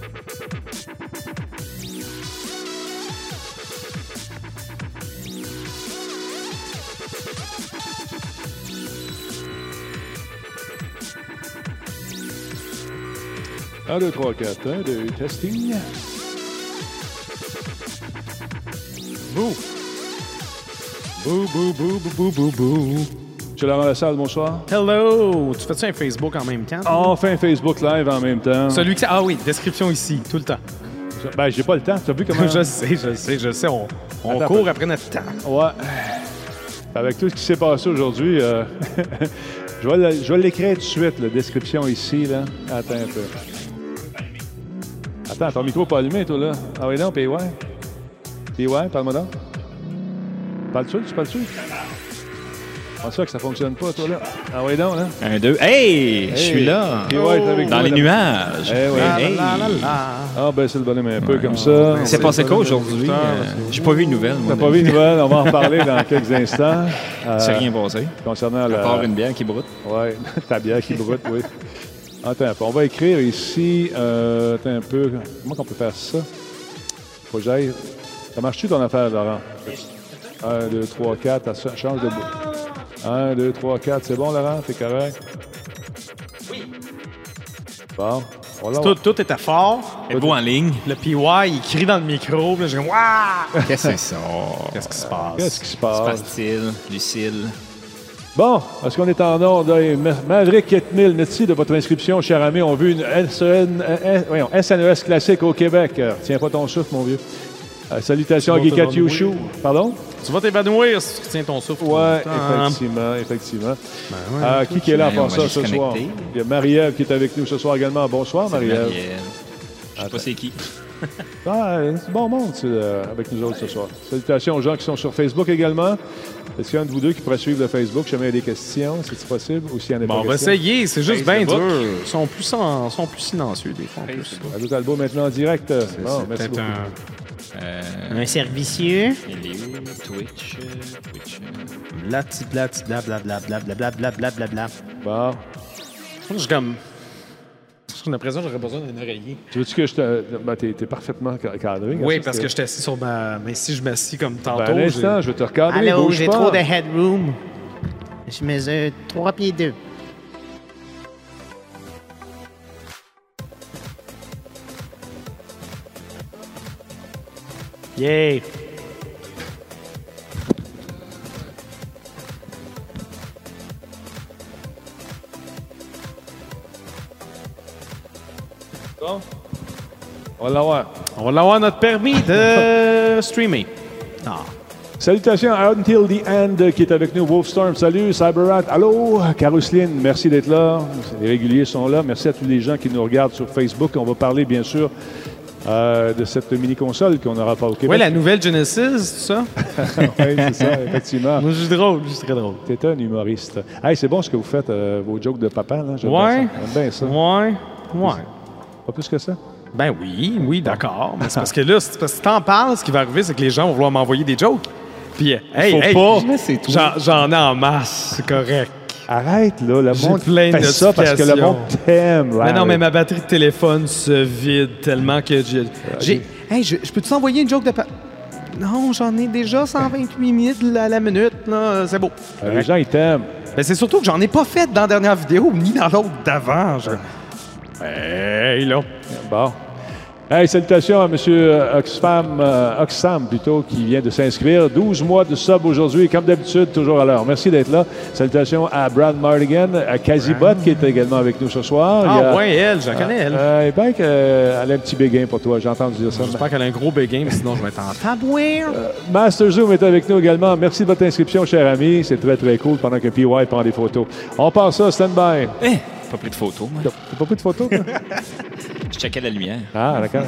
Un, 2, 3, 4. 1, 2, testing. Bouh. Bouh, bouh, bouh, bouh, bouh, bouh. Je suis la salle, bonsoir. Hello! Tu fais-tu un Facebook en même temps? On fait un Facebook Live en même temps. Celui qui... Ah oui, description ici, tout le temps. Ben, j'ai pas le temps. Tu as vu comment... Je sais. On court après notre temps. Ouais. Avec tout ce qui s'est passé aujourd'hui, je vais l'écrire tout de suite, la description ici, là. Attends un peu. Attends, ton micro pas allumé, toi, là. Ah oui, non, PY. PY, parle-moi donc. Parles-tu? Tu parles-tu? C'est ça que ça fonctionne pas, toi, là. Ah oui, donc, là. 1, 2. Hey! Je suis là. PY est avec Dans nous, les là. nuages. Eh oui. Hey. Ah, ben, c'est le bonhomme un peu comme ça. C'est passé quoi aujourd'hui? J'ai pas vu une nouvelle. T'as pas vu une nouvelle? On va en reparler dans quelques instants. C'est rien passé. Concernant À part une bière qui broute. Oui, ta bière qui broute, oui. Attends un peu. On va écrire ici. Attends un peu. Comment on peut faire ça? Faut que j'aille. Ça marche-tu ton affaire, Laurent? 1, 2, 3, 4. Ça change de bout. 1, 2, 3, 4. C'est bon, Laurent? C'est correct? Oui. Bon. Tout était fort. Êtes-vous en ligne? Le PY, il crie dans le micro. Puis là, je dis waouh! Qu'est-ce que c'est ça? Qu'est-ce qui se passe? Qu'est-ce qui se Se passe? passe-t-il? Lucille? Bon, est-ce qu'on est en ordre? Maverick 4000, merci de votre inscription, cher ami. On veut une SNES classique au Québec. Tiens pas ton souffle, mon vieux. Salutations à Guy Katiouchou. Pardon? Tu vas t'évanouir si tu retiens ton souffle. Oui, effectivement. Qui est là pour ça ce soir? Il y a Marie-Ève qui est avec nous ce soir également. Bonsoir, Marie-Ève. Je sais pas c'est qui. C'est bon monde avec nous autres ce soir. Salutations aux gens qui sont sur Facebook également. Est-ce qu'il y a un de vous deux qui pourrait suivre le Facebook? Si jamais il y a des questions, c'est possible? Ou s'il y en a pas Bon, on va question? essayer. C'est juste bien Facebook. dur. Ils sont plus silencieux des fois. En plus. Allô Talbot maintenant en direct. Bon, merci beaucoup. Un servicieux. Il est où? Twitch. Blablabla. Bon. J'ai l'impression que j'aurais besoin d'un oreiller. Tu veux-tu que je te... Ben, t'es parfaitement cadré. Oui, parce que je suis assis sur ma... Mais si je m'assis comme tantôt... Ben, un instant, je vais te recadrer. Allô, bouge j'ai pas. trop de headroom. Je mesure 3 pieds 2. Yeah! Bon. On va l'avoir. On va avoir notre permis de streamer. Ah. Salutations à Until the End qui est avec nous. Wolfstorm, salut. Cyberrat, allô. Carousline, merci d'être là. Les réguliers sont là. Merci à tous les gens qui nous regardent sur Facebook. On va parler, bien sûr, de cette mini-console qu'on aura pas au Québec. Oui, la nouvelle Genesis, tout ça. Oui, c'est ça, effectivement. Moi, je suis drôle, je suis très drôle. T'es un humoriste. Hey, c'est bon ce que vous faites, vos jokes de papa. Là. J'aime bien ça. Ouais. Pas plus que ça? Ben oui, d'accord. Mais c'est parce que là, si t'en parles, ce qui va arriver, c'est que les gens vont vouloir m'envoyer des jokes. Puis, j'en ai en masse, c'est correct. Arrête, là, le J'ai monde plein de fait ça parce que le monde t'aime. Mais non, mais ma batterie de téléphone se vide tellement que j'ai... Hey, je peux t'envoyer une joke de... Non, j'en ai déjà 128 minutes à la minute, là, c'est beau. Les gens, ils t'aiment. Ben, c'est surtout que j'en ai pas fait dans la dernière vidéo, ni dans l'autre d'avant. Hey, là. Bon. Hey, salutations à M. Oxfam, plutôt, qui vient de s'inscrire. 12 mois de sub aujourd'hui, comme d'habitude, toujours à l'heure. Merci d'être là. Salutations à Brad Mardigan, à Casibot, qui est également avec nous ce soir. Elle, je la connais, elle. Il paraît qu'elle a un petit béguin pour toi. J'ai entendu dire ça. J'espère qu'elle a un gros béguin, mais sinon je vais être en tabouère. Master Zoom est avec nous également. Merci de votre inscription, cher ami. C'est très, très cool pendant que PY prend des photos. On passe ça, stand-by. Pas pris de photos, moi. T'as pas pris de photos, toi? Je checkais la lumière. Ah, d'accord.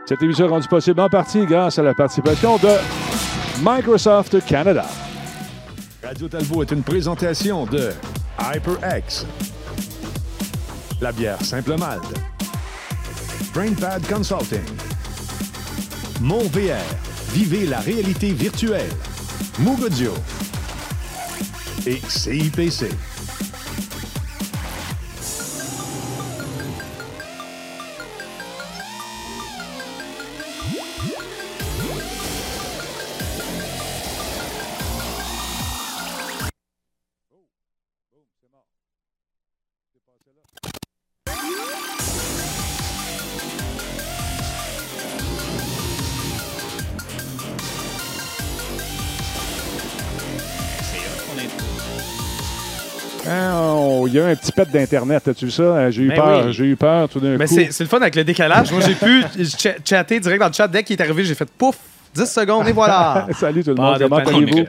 Cette émission est rendue possible en partie grâce à la participation de Microsoft Canada. Radio Talbot est une présentation de HyperX, la bière Simple Malte, BrainPad Consulting, MonVR, vivez la réalité virtuelle, Moog Audio et CIPC. Il y a eu un petit pet d'Internet, as-tu vu ça? J'ai eu peur, oui. J'ai eu peur tout d'un Mais coup. c'est le fun avec le décalage. Moi, j'ai pu chatter direct dans le chat. Dès qu'il est arrivé, j'ai fait pouf, 10 secondes et voilà. Salut tout le Bon, monde, comment on est allez-vous?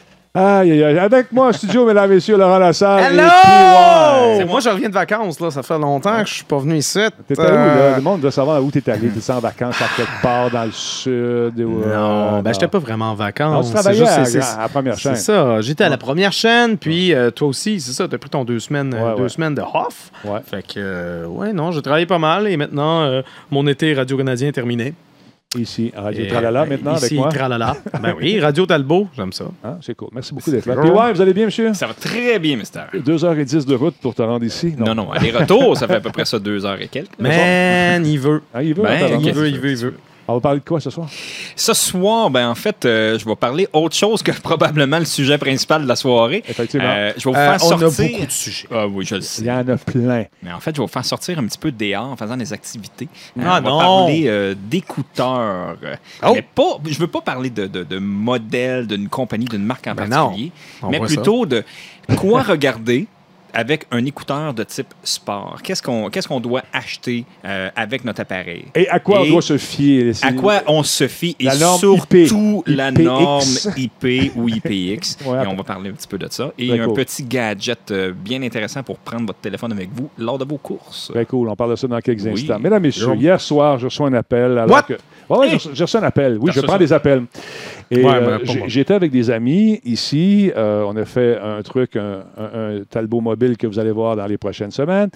Aïe, aïe, aïe. Avec moi en studio, mesdames et messieurs, Laurent Lassalle et Hello! PY. Moi, je reviens de vacances. Là. Ça fait longtemps que je suis pas venu ici. T'étais où, là? Le monde doit savoir où t'es allé. T'es en vacances à quelque part dans le sud? Ou, Non, ben j'étais pas vraiment en Non, vacances. tu travaillais C'est à la première chaîne. C'est ça. J'étais à la première chaîne, puis toi aussi, c'est ça. T'as pris ton 2 semaines, Ouais. semaines de off. Ouais. Fait que, ouais, non, j'ai travaillé pas mal et maintenant, mon été radio-canadien est terminé. Ici, à Radio Et, Tralala, maintenant, ici, avec moi. Tralala. Ben oui, Radio Talbot, j'aime ça. Ah, c'est cool. Merci beaucoup d'être là. Sure. Puis ouais, vous allez bien, monsieur? Ça va très bien, Mister. 2h10 de route pour te rendre ici? Non, aller-retour, ça fait à peu près ça 2 heures et quelques. Man, il veut. Ah, il veut? Ben, attends, ok. Il veut. On va parler de quoi ce soir? Ce soir, ben en fait, je vais parler autre chose que probablement le sujet principal de la soirée. Effectivement. Je vais vous faire On a sortir. beaucoup de sujets. Ah oui, je le Il sais. y en a plein. Mais en fait, je vais vous faire sortir un petit peu dehors en faisant des activités. Ah on va non! parler d'écouteurs. Oh! Mais pas, je veux pas parler de modèle, d'une compagnie, d'une marque en Ben particulier, On mais voit plutôt de quoi regarder avec un écouteur de type sport. Qu'est-ce qu'on doit acheter avec notre appareil? Et à quoi Et on doit se fier? À quoi on se fie et La norme surtout IP. la IPX. norme IP ou IPX. Ouais, Et on va parler un petit peu de ça. Et Très un cool. petit gadget bien intéressant pour prendre votre téléphone avec vous lors de vos courses. Très cool. On parle de ça dans quelques Oui. instants. Mesdames, messieurs, Yo. hier soir, je reçois un appel. Alors What? que... Ouais, j'ai reçu un appel. Oui, T'as je reçu prends ça? des appels. Et Ouais, mais pas moi. j'étais avec des amis ici. On a fait un truc, un Talbot mobile que vous allez voir dans les prochaines semaines.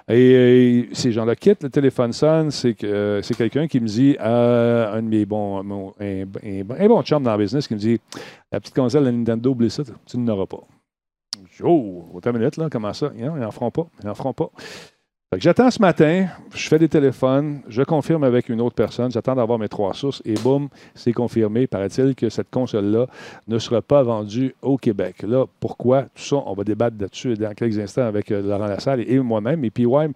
Et ces gens-là quittent, le téléphone sonne. C'est quelqu'un qui me dit, un de mes bons, un bon chum dans le business qui me dit, la petite console de Nintendo, oublie ça, tu n'en auras pas. Je dis, oh, attends une minute, là, comment ça? Non, ils n'en feront pas. Ils n'en feront pas. Fait que j'attends ce matin, je fais des téléphones, je confirme avec une autre personne, j'attends d'avoir mes 3 sources et boum, c'est confirmé. Paraît-il que cette console-là ne sera pas vendue au Québec. Là, pourquoi? Tout ça, on va débattre là-dessus dans quelques instants avec Laurent Lassalle et moi-même. Et puis, ouais,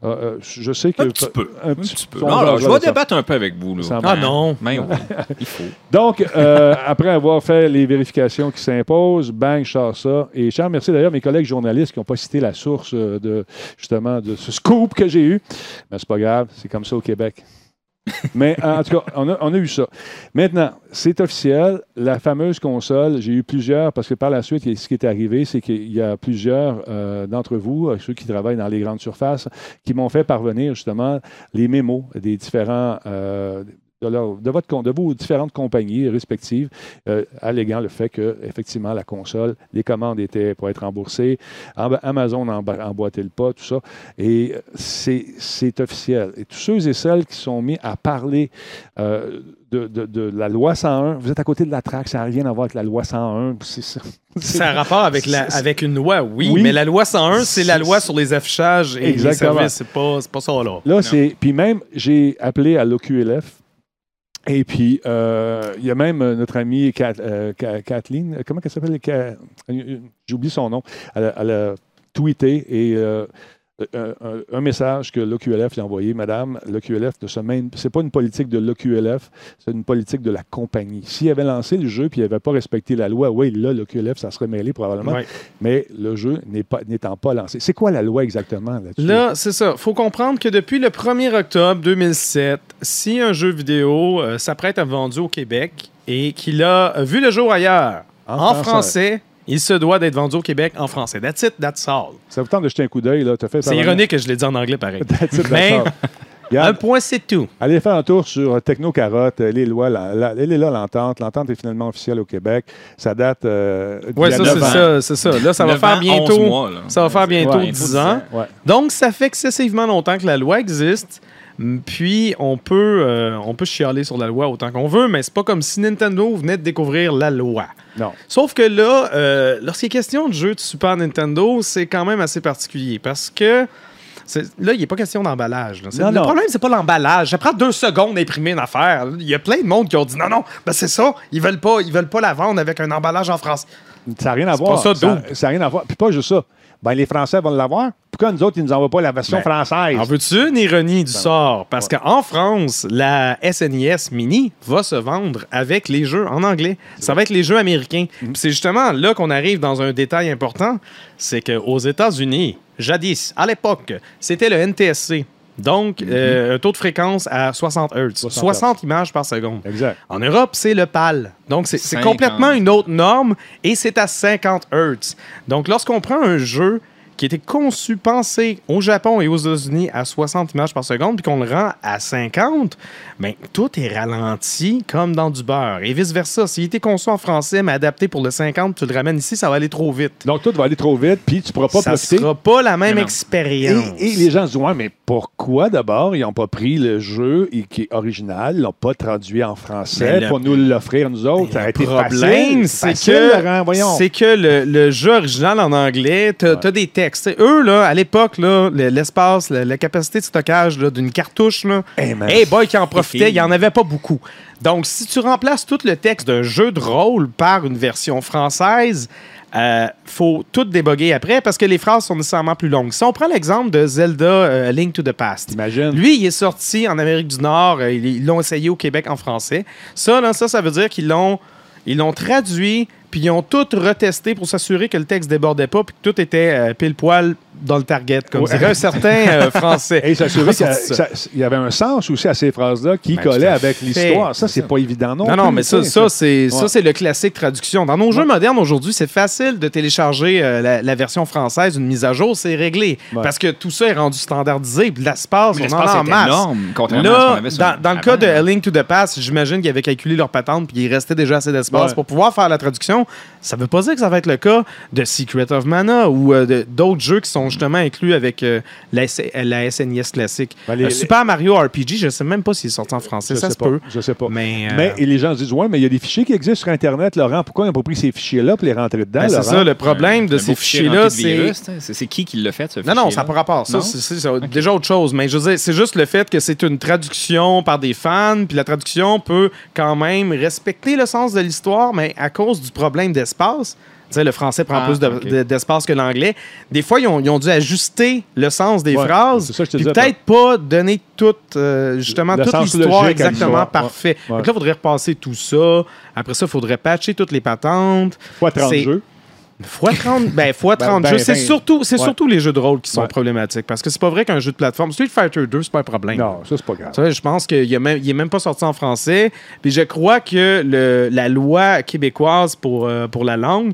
je sais que... Un petit peu. Un petit peu. On Non, va alors, je voir vais ça. débattre un peu avec vous. Là. Ça Ah non. Mais oui, il faut. Donc, après avoir fait les vérifications qui s'imposent, bang, je sors ça. Et je remercie d'ailleurs mes collègues journalistes qui n'ont pas cité la source justement de ce scoop que j'ai eu. Mais c'est pas grave, c'est comme ça au Québec. Mais en tout cas, on a eu ça. Maintenant, c'est officiel. La fameuse console, j'ai eu plusieurs, parce que par la suite, ce qui est arrivé, c'est qu'il y a plusieurs d'entre vous, ceux qui travaillent dans les grandes surfaces, qui m'ont fait parvenir justement les mémos des différents... de vos différentes compagnies respectives, alléguant le fait que effectivement la console, les commandes étaient pour être remboursées, Amazon emboîtait le pas, tout ça, et c'est officiel. Et tous ceux et celles qui sont mis à parler de la loi 101, vous êtes à côté de la traque, ça n'a rien à voir avec la loi 101, c'est ça. Ça a rapport avec une loi, oui, Oui. mais la loi 101, c'est la loi sur les affichages et Exactement. les services. C'est pas ça, là. Là, c'est... Puis même, j'ai appelé à l'OQLF. Et puis, il y a même notre amie Kathleen, comment elle s'appelle? J'oublie son nom. Elle a tweeté et un message que l'OQLF lui a envoyé. Madame, l'OQLF c'est pas une politique de l'OQLF, c'est une politique de la compagnie. S'il avait lancé le jeu et il n'avait pas respecté la loi, oui, là, l'OQLF, ça serait mêlé probablement. Ouais. Mais le jeu n'étant pas lancé. C'est quoi la loi exactement là-dessus? Là, c'est ça. Il faut comprendre que depuis le 1er octobre 2007, si un jeu vidéo s'apprête à être vendu au Québec et qu'il a vu le jour ailleurs, en français, il se doit d'être vendu au Québec en français. That's it, that's all. Ça vous tente de jeter un coup d'œil, là? C'est ironique que je l'ai dit en anglais, pareil. That's it, that's Mais all. Yann, Un point, c'est tout. allez faire un tour sur Technocarotte, les lois. Elle est là, l'entente. L'entente est finalement officielle au Québec. Ça date Oui, d'il y a ça, 9 ans. c'est ça. Là, ça va 9 faire ans, bientôt. 11 mois, là. Ça va faire bientôt Ouais, 10 ans. Ouais. Donc, ça fait excessivement longtemps que la loi existe. Puis, on peut chialer sur la loi autant qu'on veut, mais c'est pas comme si Nintendo venait de découvrir la loi. Non. Sauf que là, lorsqu'il est question de jeux de Super Nintendo, c'est quand même assez particulier parce que là, il n'est pas question d'emballage. Le problème, c'est pas l'emballage. Ça prend 2 secondes d'imprimer une affaire. Il y a plein de monde qui ont dit non, ben c'est ça. Ils veulent pas la vendre avec un emballage en France. Ça n'a rien à voir. pas ça, Ça n'a rien à voir. Puis pas juste ça. Ben, les Français vont l'avoir. Pourquoi nous autres, ils nous envoient pas la version française? En veux-tu une ironie du sort? Parce qu'en France, la SNES Mini va se vendre avec les jeux en anglais. Ça va être les jeux américains. Puis c'est justement là qu'on arrive dans un détail important. C'est qu'aux États-Unis, jadis, à l'époque, c'était le NTSC. Donc, un taux de fréquence à 60 Hz. 60 images par seconde. Exact. En Europe, c'est le PAL. Donc, c'est 50. complètement une autre norme et c'est à 50 Hz. Donc, lorsqu'on prend un jeu qui était conçu, pensé au Japon et aux États-Unis à 60 images par seconde, puis qu'on le rend à 50, bien, tout est ralenti comme dans du beurre. Et vice-versa. S'il était conçu en français, mais adapté pour le 50, tu le ramènes ici, ça va aller trop vite. Donc, tout va aller trop vite, puis tu ne pourras pas Ça profiter. sera pas la même Non. expérience. Et les gens se disent, ouais, mais pourquoi d'abord ils n'ont pas pris le jeu qui est original, ils l'ont pas traduit en français Mais pour nous l'offrir, nous autres? Ça a été Le problème, facile, Laurent, voyons. c'est que le jeu original en anglais, t'as des textes. T'sais, eux, là, à l'époque, là, l'espace, la capacité de stockage là, d'une cartouche, là, hey boy, qui en profitait, il n'y en avait pas beaucoup. Donc, si tu remplaces tout le texte d'un jeu de rôle par une version française, faut tout déboguer après parce que les phrases sont nécessairement plus longues. Si on prend l'exemple de Zelda Link to the Past, Imagine. lui, il est sorti en Amérique du Nord, ils l'ont essayé au Québec en français. Ça veut dire qu'ils l'ont traduit, puis ils ont tout retesté pour s'assurer que le texte débordait pas, puis que tout était pile poil dans le target, comme dirait un certain français. Et s'assurer Ça, qu'il y avait un sens aussi à ces phrases-là qui Ben, collait tout à avec fait. l'histoire. Ça, c'est pas évident non Non, plus, mais tu sais, ça, c'est le classique traduction. Dans nos jeux modernes aujourd'hui, c'est facile de télécharger la version française, une mise à jour, c'est réglé. Ouais. Parce que tout ça est rendu standardisé, puis l'espace, on en a en est masse. énorme, contrairement à ce qu'on Là, avait sur- dans le cas de avant. A Link to the Past, j'imagine qu'ils avaient calculé leur patente puis il restait déjà assez d'espace Ouais. pour pouvoir faire la traduction. Ça veut pas dire que ça va être le cas de Secret of Mana ou d'autres jeux qui sont justement inclus avec la SNES classique. Ben, Super Mario RPG, je sais même pas s'il est sorti en français. Ça se peut. Je sais pas. Mais, Et les gens se disent, ouais, mais il y a des fichiers qui existent sur Internet, Laurent. Pourquoi ils n'ont pas pris ces fichiers-là pour les rentrer dedans, ben, c'est Laurent? ça, le problème de Un ces beau fichier fichiers-là, rempli de c'est... virus, t'sais. C'est qui l'a fait, ce Non, fichier-là? ça n'a pas rapport. Ça, Non? c'est déjà autre chose. Mais je veux dire, c'est juste le fait que c'est une traduction par des fans, puis la traduction peut quand même respecter le sens de l'histoire, mais à cause du problème d'espace, tu sais, le français prend plus d'espace que l'anglais. Des fois, ils ont dû ajuster le sens des Ouais, phrases, c'est ça que je te puis disais, peut-être pas donner justement le toute sens l'histoire logique à exactement l'histoire. parfait. Ouais. Donc là, il faudrait repasser tout ça. Après ça, il faudrait patcher toutes les patentes. Fois 30 C'est- jeux. Fois 30, fois 30 jeux. C'est 20. surtout les jeux de rôle qui sont Ouais. problématiques. Parce que c'est pas vrai qu'un jeu de plateforme... Street Fighter 2, c'est pas un problème. Non, ça, c'est pas grave. Tu sais, je pense qu'il est même pas sorti en français. Puis je crois que la loi québécoise pour la langue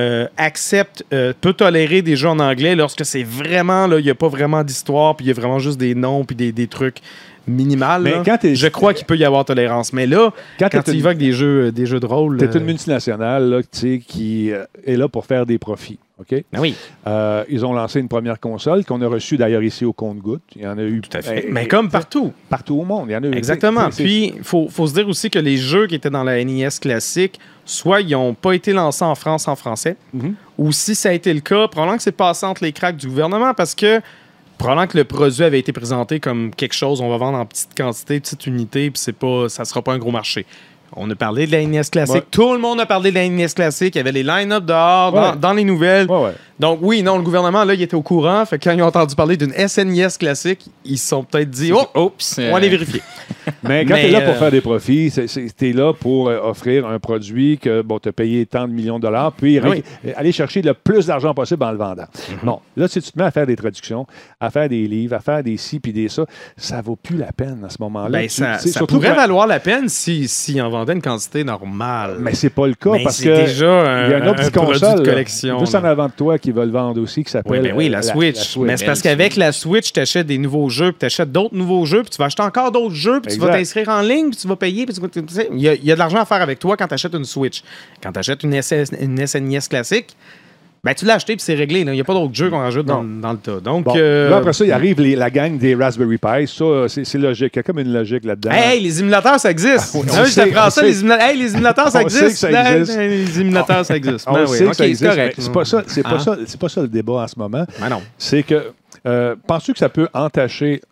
peut tolérer des jeux en anglais lorsque c'est vraiment... Il n'y a pas vraiment d'histoire, puis il y a vraiment juste des noms, puis des trucs minimales. Mais là. quand t'es- Je crois qu'il peut y avoir tolérance. Mais là, quand t'es tu une- évoques des jeux de rôle... T'es une multinationale là, tu sais, qui est là pour faire des profits. OK? Ah oui. Ils ont lancé une première console qu'on a reçue d'ailleurs ici au compte-gouttes. Il y en a eu Tout à fait. Mais comme partout. partout au monde. Il y en a eu. Exactement. Tu sais, Puis, il faut se dire aussi que les jeux qui étaient dans la NES classique, soit ils n'ont pas été lancés en France en français, ou si ça a été le cas, probablement que c'est passé entre les cracks du gouvernement parce que probablement que le produit avait été présenté comme quelque chose, on va vendre en petite quantité, petite unité, puis ça sera pas un gros marché. On a parlé de la NES classique. Ouais. Tout le monde a parlé de la NES classique. Il y avait les line-up dehors, Ouais. dans les nouvelles. Ouais. Donc, oui, non, le gouvernement, là, il était au courant. Fait que quand ils ont entendu parler d'une SNES classique, ils se sont peut-être dit « Oh, Oups, on va aller vérifier. » Mais quand tu es Mais, là pour faire des profits, tu es là pour offrir un produit que tu as payé tant de millions de dollars, puis aller chercher le plus d'argent possible en le vendant. Bon, là, si tu te mets à faire des traductions, à faire des livres, à faire des ci puis des ça, ça vaut plus la peine à ce moment-là. Ben, ça pourrait valoir la peine si en vendait une quantité normale. Mais c'est pas le cas Mais parce c'est que déjà il y a une autre petite produit console de collection. juste en avant de toi qui va le vendre aussi qui s'appelle Oui, la Switch. Mais c'est parce qu'avec la Switch, tu achètes des nouveaux jeux, puis tu achètes d'autres nouveaux jeux, puis tu vas acheter encore d'autres jeux, puis tu vas t'inscrire en ligne, puis tu vas payer. Puis il y a de l'argent à faire avec toi quand tu achètes une Switch. Quand tu achètes une SNES classique, ben, tu l'as acheté puis c'est réglé. Il n'y a pas d'autres jeux qu'on rajoute dans le tas. Donc, bon, là, après ça, il arrive la gang des Raspberry Pi. Ça, c'est logique. Il y a comme une logique là-dedans. Hey, les émulateurs, ça existe. Je t'apprends ça. Les émulateurs, ça existe. Les émulateurs, ça existe. On sait que ça existe. C'est correct. C'est pas ça le débat en ce moment. Ben non. C'est que penses-tu que ça peut entacher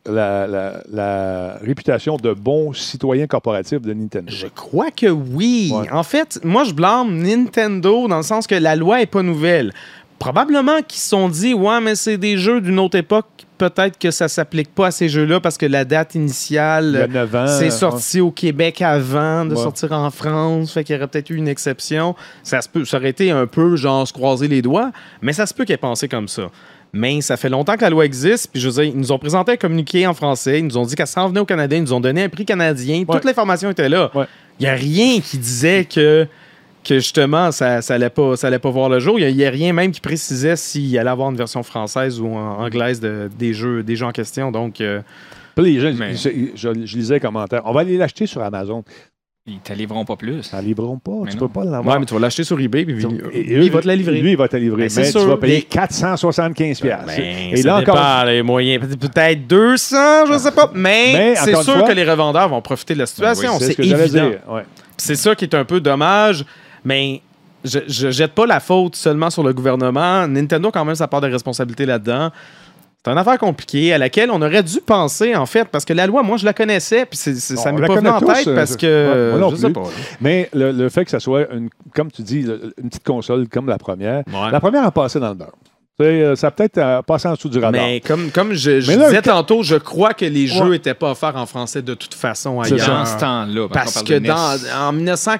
la réputation de bons citoyens corporatifs de Nintendo? Je crois que oui. Ouais. En fait, moi, je blâme Nintendo dans le sens que la loi n'est pas nouvelle. Probablement qu'ils se sont dit, ouais, mais c'est des jeux d'une autre époque. Peut-être que ça ne s'applique pas à ces jeux-là parce que la date initiale, il y a 9 ans, c'est sorti au Québec avant de sortir en France. Fait qu'il y aurait peut-être eu une exception. Ça aurait été un peu genre se croiser les doigts, mais ça se peut qu'elle ait pensé comme ça. Mais ça fait longtemps que la loi existe. Puis je veux dire, ils nous ont présenté un communiqué en français. Ils nous ont dit qu'elle s'en venait au Canada. Ils nous ont donné un prix canadien. Toute l'information était là. Il n'y a rien qui disait que justement, ça allait pas voir le jour. Il n'y a rien même qui précisait s'il allait avoir une version française ou anglaise des jeux en question. Donc, les gens, je lisais les commentaires. On va aller l'acheter sur Amazon. Ils ne te livreront pas plus. Ils ne livreront pas. Mais tu non. peux pas l'avoir. ouais, mais tu vas l'acheter sur eBay. Puis lui, il va te la livrer. Lui, il va te la livrer. Ben, mais sûr, tu vas payer mais- 475 $. Et Et ça là, dépend, encore. les moyens. Peut-être 200, je ne sais pas. Mais c'est encore une sûr fois- que les revendeurs vont profiter de la situation. C'est c'est ce que j'allais évident. dire. Ouais. Puis c'est ça qui est un peu dommage, mais je jette pas la faute seulement sur le gouvernement. Nintendo, quand même, ça part de responsabilité là-dedans. C'est une affaire compliquée à laquelle on aurait dû penser, en fait, parce que la loi, moi, je la connaissais, puis ça On m'est la pas venu connaît en tous, tête parce que moi non je sais plus. pas. Là. Mais le fait que ça soit, comme tu dis, une petite console comme la première, Ouais. la première a passé dans le beurre. Ça a peut-être passé en dessous du radar. Mais comme je Mais là, disais tantôt, je crois que les jeux n'étaient pas offerts en français de toute façon C'est ailleurs. ça. Dans ce temps-là. Parce que en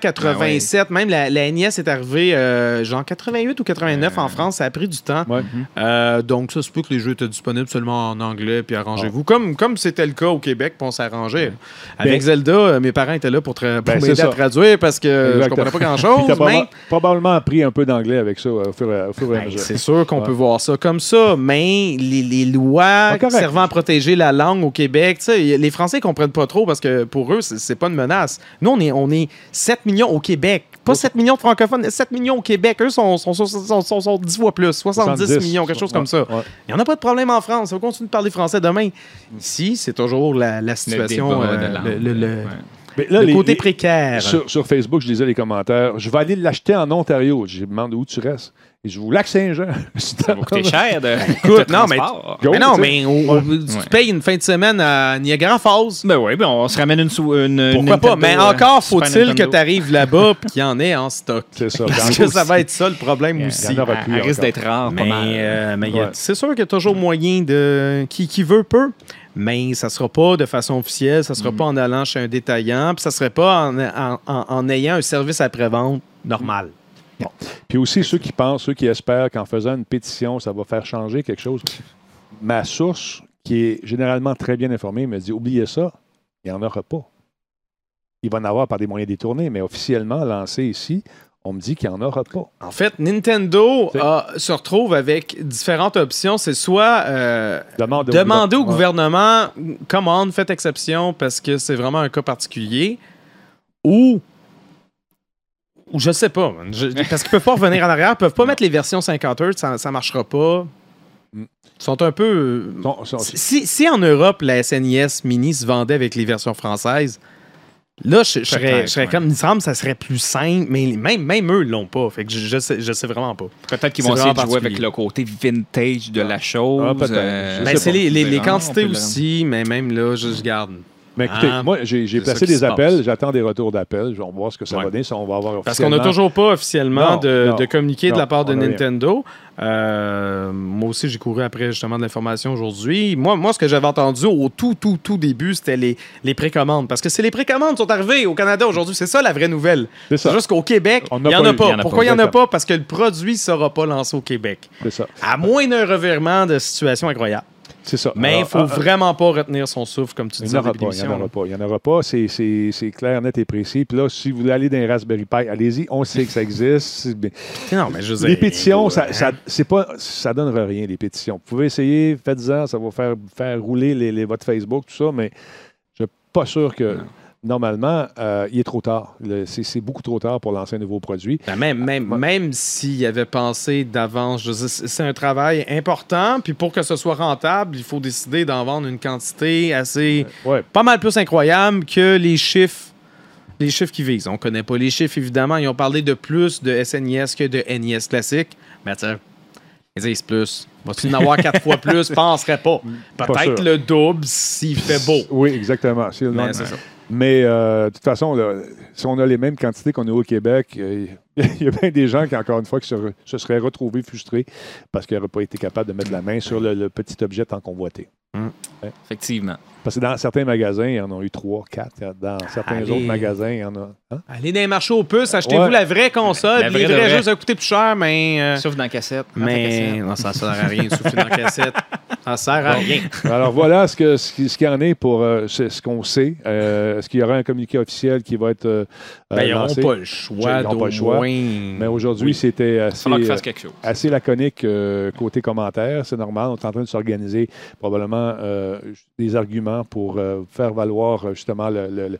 1987, même la NES est arrivée genre 88 ou 89 en France. Ça a pris du temps. Ouais. Donc, ça se peut que les jeux étaient disponibles seulement en anglais, puis arrangez-vous. Comme c'était le cas au Québec, puis on s'arrangeait. Avec Zelda, mes parents étaient là pour m'aider c'est à ça. traduire parce que je comprenais pas grand-chose. Puis t'as mais probablement appris un peu d'anglais avec ça au fur et à mesure. c'est sûr qu'on peut voir ça comme ça, mais les lois correct. servant à protéger la langue au Québec, tu sais, les Français ne comprennent pas trop parce que pour eux, c'est pas une menace. Nous, on est 7 millions au Québec. Pas 7 millions de francophones, 7 millions au Québec. Eux sont 10 fois plus, 70 millions, quelque chose comme ça. Ouais. Il n'y en a pas de problème en France. On continue de parler français demain. Ici, c'est toujours la situation, débat de langue. Mais là, le côté précaire. Sur Facebook, je lisais les commentaires. Je vais aller l'acheter en Ontario. Je demande où tu restes. Et je vous Lac-Saint-Jean. Ça va coûter cher de Écoute, non, mais- Go, Mais non, tu sais. mais tu payes une fin de semaine à Niagara Falls. Ben oui, on se ramène une Pourquoi Nintendo, pas? Mais encore Super faut-il que Nintendo. tu arrives là-bas et qu'il y en ait en stock. C'est ça. Parce que ça va être ça le problème aussi. Il y en aura plus Elle risque encore. d'être rare, pas mal. Mais Ouais. c'est sûr qu'il y a toujours moyen de. Qui veut peut. Mais ça ne sera pas de façon officielle, ça ne sera pas en allant chez un détaillant, puis ça ne serait pas en ayant un service après-vente normal. Puis aussi, ceux qui pensent, ceux qui espèrent qu'en faisant une pétition, ça va faire changer quelque chose. Ma source, qui est généralement très bien informée, me dit oubliez ça, il n'y en aura pas. Il va en avoir par des moyens détournés, mais officiellement lancé ici, on me dit qu'il n'y en aura pas. En fait, Nintendo se retrouve avec différentes options. C'est soit demander au gouvernement, commande, faites exception parce que c'est vraiment un cas particulier, ou je sais pas, man. Parce qu'ils peuvent pas revenir en arrière, ils peuvent pas mettre les versions 50 Hz, ça marchera pas. Ils sont un peu... Si en Europe, la SNES Mini se vendait avec les versions françaises, là, je serais comme... Il me semble que ça serait plus simple, mais même eux, ils l'ont pas. Fait que je sais vraiment pas. Peut-être qu'ils C'est vont essayer de vraiment jouer avec le côté vintage de la chose. peut-être. Ben, c'est les on peut quantités le- aussi, mais même là, je garde. Mais écoutez, moi, j'ai c'est placé ça qui des se appels. passe. J'attends des retours d'appels. On va voir ce que ça Ouais. va donner. Si on va avoir Parce qu'on n'a toujours pas officiellement Non, de communiqué de la part de on a rien. Nintendo. Moi aussi, j'ai couru après justement de l'information aujourd'hui. Moi, ce que j'avais entendu au tout début, c'était les précommandes. Parce que c'est les précommandes qui sont arrivées au Canada aujourd'hui. C'est ça la vraie nouvelle. C'est ça. C'est juste qu'au Québec, On il n'a n'y en pas a eu. pas. Il y en a Pourquoi il pas, n'y en a exactement. pas? Parce que le produit ne sera pas lancé au Québec. C'est ça. À moins d'un revirement de situation incroyable. C'est ça. Mais il Alors, ne faut vraiment pas retenir son souffle, comme tu Il disais n'y en au aura début de pas, il n'y en l'émission, aura pas. Il n'y en aura pas. C'est clair, net et précis. Puis là, si vous voulez aller dans les Raspberry Pi, allez-y. On sait que ça existe. Non, mais je veux Les dire, pétitions, ça hein. ça donnera rien, les pétitions. Vous pouvez essayer, faites-en, ça va faire rouler votre Facebook, tout ça, mais je ne suis pas sûr que, normalement, il est trop tard. C'est beaucoup trop tard pour lancer un nouveau produit. Ben, même s'il avait pensé d'avance, je veux dire, c'est un travail important, puis pour que ce soit rentable, il faut décider d'en vendre une quantité assez Ouais. pas mal plus incroyable que les chiffres qu'ils visent. On connaît pas les chiffres, évidemment. Ils ont parlé de plus de SNES que de NES classique, mais tu sais, ils disent plus. Va-t-il en avoir 4 fois plus? Je penserais pas. Peut-être sûr. le double s'il fait beau. Oui, exactement. Mais c'est ça. Mais de toute façon, là, si on a les mêmes quantités qu'on a au Québec, il y a bien des gens qui, encore une fois, qui se seraient retrouvés frustrés parce qu'ils n'auraient pas été capables de mettre la main sur le petit objet tant convoité. Effectivement. Parce que dans certains magasins, il y en a eu 3, 4. Dans certains Allez. autres magasins, il y en a... Hein? Allez dans les marchés aux puces, achetez-vous Ouais. la vraie console. La vraie Les de vrais vraie. jeux, ça va coûter plus cher, mais... Sauf dans la cassette. mais non, ça sert à rien de souffler dans la cassette. Ça sert à rien. Alors voilà ce qu'il y en est pour ce qu'on sait. Est-ce qu'il y aura un communiqué officiel qui va être Ben, ils n'auront lancé? pas le choix, Ils n'auront pas le choix. Mais aujourd'hui, c'était Il va falloir qu'il assez, fasse quelque chose. assez laconique côté commentaire. C'est normal. On est en train de s'organiser probablement des arguments pour faire valoir justement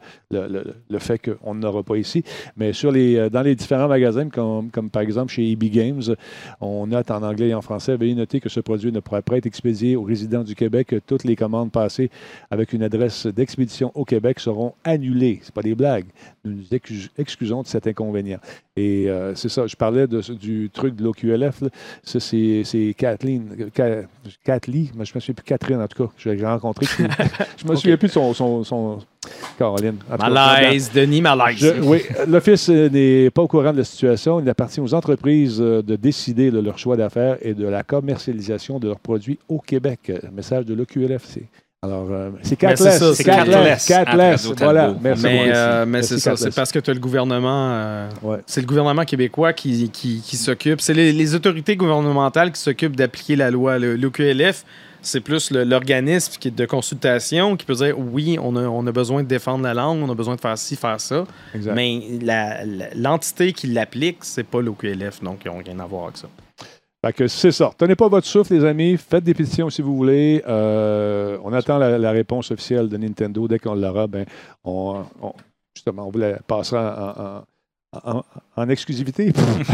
le fait qu'on n'aura pas ici. Mais dans les différents magasins, comme par exemple chez EB Games, on note en anglais et en français, veuillez noter que ce produit ne pourra pas être expédié aux résidents du Québec. Toutes les commandes passées avec une adresse d'expédition au Québec seront annulées. Ce pas des blagues. Nous nous excusons de cet inconvénient. Et c'est ça, je parlais du truc de l'OQLF. Là. Ça, c'est Kathleen. Kathleen, mais je me souviens plus Catherine, en tout cas. Je l'ai rencontré. Je me souviens plus de son Caroline. En tout cas, Malaise, Denis, malaise. oui, l'Office n'est pas au courant de la situation. Il appartient aux entreprises de décider de leur choix d'affaires et de la commercialisation de leurs produits au Québec. Message de l'OQLF. Alors, c'est Catless. ça, c'est Catless. Catless. Voilà. Merci. Mais Merci, c'est ça, Catless. c'est parce que tu as le gouvernement... Ouais. C'est le gouvernement québécois qui s'occupe. C'est les autorités gouvernementales qui s'occupent d'appliquer la loi. L'OQLF, c'est plus l'organisme de consultation qui peut dire oui, on a besoin de défendre la langue, on a besoin de faire ci, faire ça. Exact. Mais l'entité qui l'applique, c'est pas l'OQLF, donc ils n'ont rien à voir avec ça. Fait que c'est ça. Tenez pas votre souffle, les amis. Faites des pétitions si vous voulez. On attend la réponse officielle de Nintendo. Dès qu'on l'aura, justement, on vous la passera en exclusivité.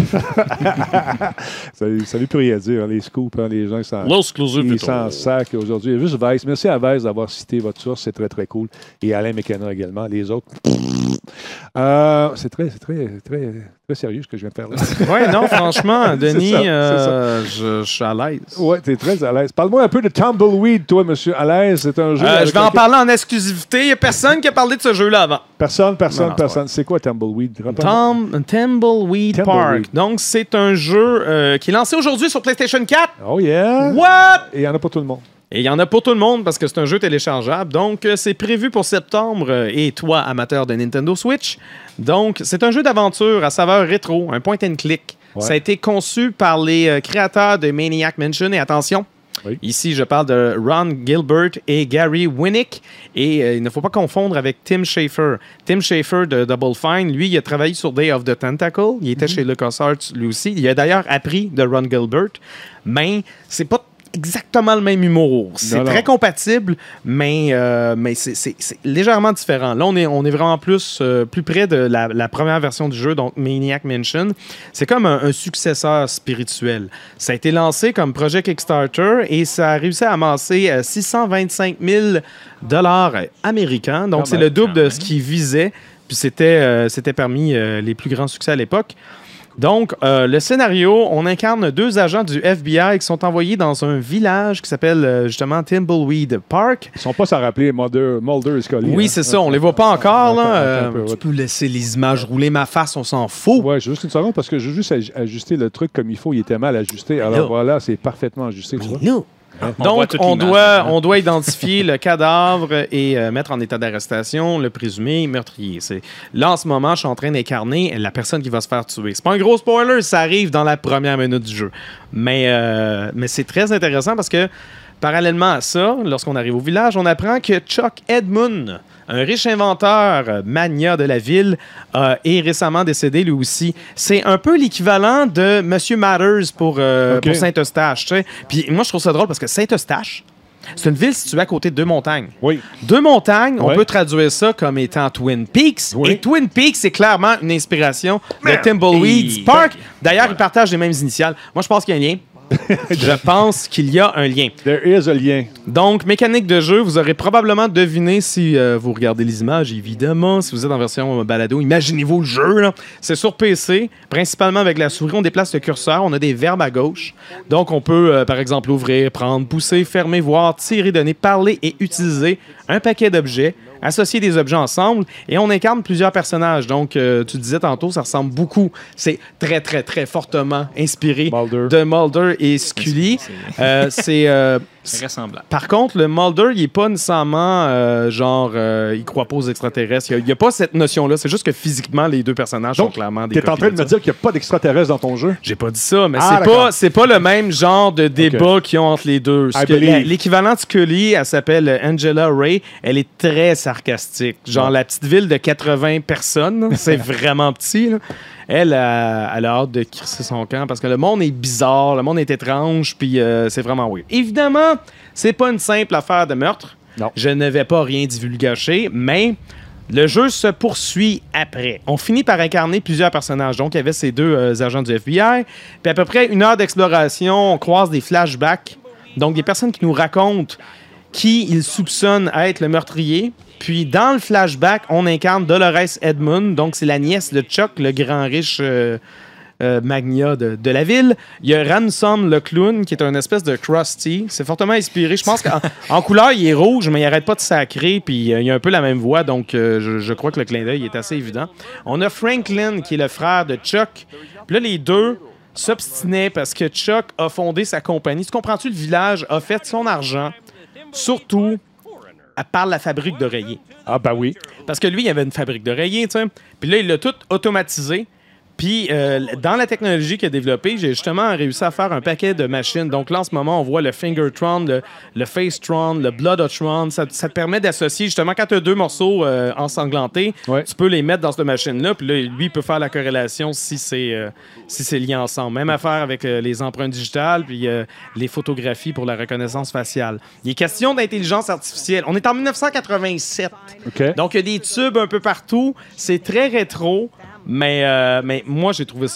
ça ne veut plus rien dire, hein, les scoops. Hein, les gens ils s'en sacent aujourd'hui. Il y a juste Vice. Merci à Vice d'avoir cité votre source. C'est très, très cool. Et Alain McKenna également. Les autres... c'est très sérieux ce que je viens de faire là. Oui, non, franchement, Denis, ça. je suis à l'aise. Oui, tu es très à l'aise. Parle-moi un peu de Tumbleweed, toi, monsieur à l'aise. C'est un jeu. Je vais en parler en exclusivité. Il n'y a personne qui a parlé de ce jeu-là avant. Personne. Non, C'est quoi Tumbleweed? Tumbleweed Park. Donc, c'est un jeu qui est lancé aujourd'hui sur PlayStation 4. Oh yeah! What? Et il n'y en a pas tout le monde. Et il y en a pour tout le monde parce que c'est un jeu téléchargeable. Donc, c'est prévu pour septembre. Et toi, amateur de Nintendo Switch. Donc, c'est un jeu d'aventure à saveur rétro, un point and click. Ouais. Ça a été conçu par les créateurs de Maniac Mansion. Et attention, Oui. ici, je parle de Ron Gilbert et Gary Winnick. Et il ne faut pas confondre avec Tim Schafer. Tim Schafer de Double Fine, lui, il a travaillé sur Day of the Tentacle. Il était chez LucasArts, lui aussi. Il a d'ailleurs appris de Ron Gilbert. Mais c'est pas exactement le même humour. C'est Non. très compatible, mais c'est légèrement différent. Là, on est vraiment plus près de la première version du jeu, donc Maniac Mansion. C'est comme un successeur spirituel. Ça a été lancé comme projet Kickstarter et ça a réussi à amasser 625 000 $ américains. Donc, c'est le double de ce qu'il visait. Puis c'était parmi les plus grands succès à l'époque. Donc, le scénario, on incarne 2 agents du FBI qui sont envoyés dans un village qui s'appelle justement Thimbleweed Park. Ils sont pas sans rappeler Mulder et Scully. Oui, hein. c'est ça. On les voit pas encore. Là. Attends un peu, Tu peux laisser les images rouler ma face, on s'en fout. Ouais, juste une seconde parce que je veux juste ajuster le truc comme il faut. Il était mal ajusté. Alors là. voilà, c'est parfaitement ajusté. Tu vois? Non. voit Donc, toute on l'image, doit identifier le cadavre et mettre en état d'arrestation le présumé meurtrier. Là, en ce moment, je suis en train d'incarner la personne qui va se faire tuer. C'est pas un gros spoiler, ça arrive dans la première minute du jeu. Mais c'est très intéressant parce que, parallèlement à ça, lorsqu'on arrive au village, on apprend que Chuck Edmund, un riche inventeur magnat de la ville, est récemment décédé lui aussi. C'est un peu l'équivalent de Monsieur Matters pour Saint-Eustache. Tu sais. Puis moi, je trouve ça drôle parce que Saint-Eustache, c'est une ville située à côté de 2 montagnes. Oui. 2 montagnes, on Ouais. peut traduire ça comme étant Twin Peaks. Oui. Et Twin Peaks, c'est clairement une inspiration de Thimbleweed Park. D'ailleurs, ils partagent les mêmes initiales. Moi, je pense qu'il y a un lien. Je pense qu'il y a un lien. There is a lien. Donc, mécanique de jeu, vous aurez probablement deviné si vous regardez les images, évidemment. Si vous êtes en version balado, imaginez-vous le jeu. Là. C'est sur PC, principalement avec la souris. On déplace le curseur, on a des verbes à gauche. Donc, on peut, par exemple, ouvrir, prendre, pousser, fermer, voir, tirer, donner, parler et utiliser un paquet d'objets, associer des objets ensemble, et on incarne plusieurs personnages. Donc, tu disais tantôt, ça ressemble beaucoup. C'est très, très, très fortement inspiré Mulder. de Mulder et Scully. C'est ressemblable. Par contre, le Mulder, il n'est pas nécessairement il croit pas aux extraterrestres. Il n'y a pas cette notion-là. C'est juste que physiquement, les 2 personnages sont clairement des Tu es en train de me dire qu'il n'y a pas d'extraterrestres dans ton jeu? J'ai pas dit ça, mais d'accord. c'est pas le même genre de débat qu'ils ont entre les deux. I believe. L'équivalent de Scully, elle s'appelle Angela Ray. Elle est très sarcastique. Genre la petite ville de 80 personnes. C'est vraiment petit. Là. Elle a hâte de crisser son camp parce que le monde est bizarre, le monde est étrange, puis c'est vraiment weird. Évidemment, c'est pas une simple affaire de meurtre. Non. Je ne vais pas rien divulgacher, mais le jeu se poursuit après. On finit par incarner plusieurs personnages. Donc, il y avait ces 2 agents du FBI. Puis à peu près 1 heure d'exploration, on croise des flashbacks. Donc, des personnes qui nous racontent qui ils soupçonnent être le meurtrier. Puis, dans le flashback, on incarne Dolores Edmund. Donc, c'est la nièce de Chuck, le grand riche magnat de la ville. Il y a Ransom le clown, qui est une espèce de Krusty. C'est fortement inspiré. Je pense qu'en couleur, il est rouge, mais il arrête pas de sacrer. Puis, il a un peu la même voix. Donc, je crois que le clin d'œil est assez évident. On a Franklin, qui est le frère de Chuck. Puis là, les 2 s'obstinaient parce que Chuck a fondé sa compagnie. Tu comprends-tu? Le village a fait son argent, surtout par la fabrique d'oreillers. Ah, ben oui. Parce que lui, il avait une fabrique d'oreillers, tu sais. Puis là, il l'a tout automatisé. Puis, dans la technologie qu'il a développée, j'ai justement réussi à faire un paquet de machines. Donc là, en ce moment, on voit le Fingertron, le Facetron, le Bloodotron. Ça te permet d'associer, justement, quand tu as 2 morceaux ensanglantés, Ouais. tu peux les mettre dans cette machine-là. Puis là, lui, il peut faire la corrélation si c'est lié ensemble. Même affaire avec les empreintes digitales, puis les photographies pour la reconnaissance faciale. Il est question d'intelligence artificielle. On est en 1987. OK. Donc, il y a des tubes un peu partout. C'est très rétro. Mais moi, j'ai trouvé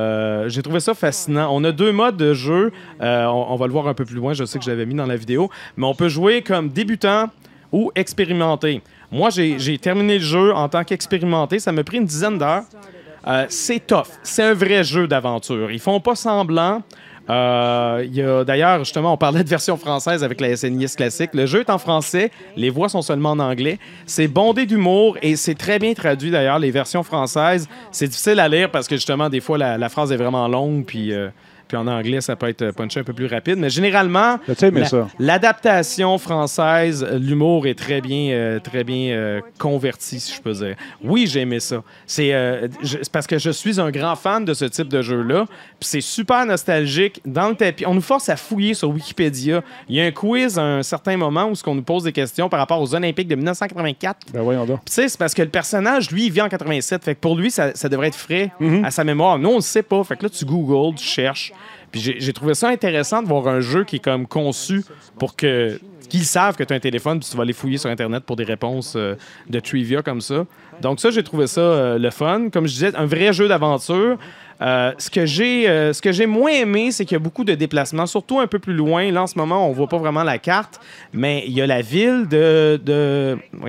ça fascinant. On a 2 modes de jeu. On va le voir un peu plus loin. Je sais que je l'avais mis dans la vidéo. Mais on peut jouer comme débutant ou expérimenté. Moi, j'ai terminé le jeu en tant qu'expérimenté. Ça m'a pris une dizaine d'heures. C'est tough. C'est un vrai jeu d'aventure. Ils font pas semblant. Il y a d'ailleurs, justement, on parlait de version française avec la SNES classique. Le jeu est en français, les voix sont seulement en anglais. C'est bondé d'humour et c'est très bien traduit d'ailleurs. Les versions françaises, c'est difficile à lire parce que justement, des fois, la phrase est vraiment longue, puis en anglais, ça peut être punché un peu plus rapide. Mais généralement, As-tu aimé ça? l'adaptation française, l'humour est très bien converti, si je peux dire. Oui, j'ai aimé ça. C'est parce que je suis un grand fan de ce type de jeu-là. Puis c'est super nostalgique. Dans le tapis, on nous force à fouiller sur Wikipédia. Il y a un quiz à un certain moment où on nous pose des questions par rapport aux Olympiques de 1984. Ben voyons donc. Puis tu sais, c'est parce que le personnage, lui, il vit en 87. Fait que pour lui, ça devrait être frais à sa mémoire. Nous, on le sait pas. Fait que là, tu googles, tu cherches. Puis j'ai trouvé ça intéressant de voir un jeu qui est comme conçu pour qu'ils savent que tu as un téléphone puis tu vas aller fouiller sur Internet pour des réponses de trivia comme ça. Donc ça, j'ai trouvé ça le fun. Comme je disais, un vrai jeu d'aventure. Ce que j'ai moins aimé, c'est qu'il y a beaucoup de déplacements, surtout un peu plus loin. Là, en ce moment, on voit pas vraiment la carte, mais il y a la ville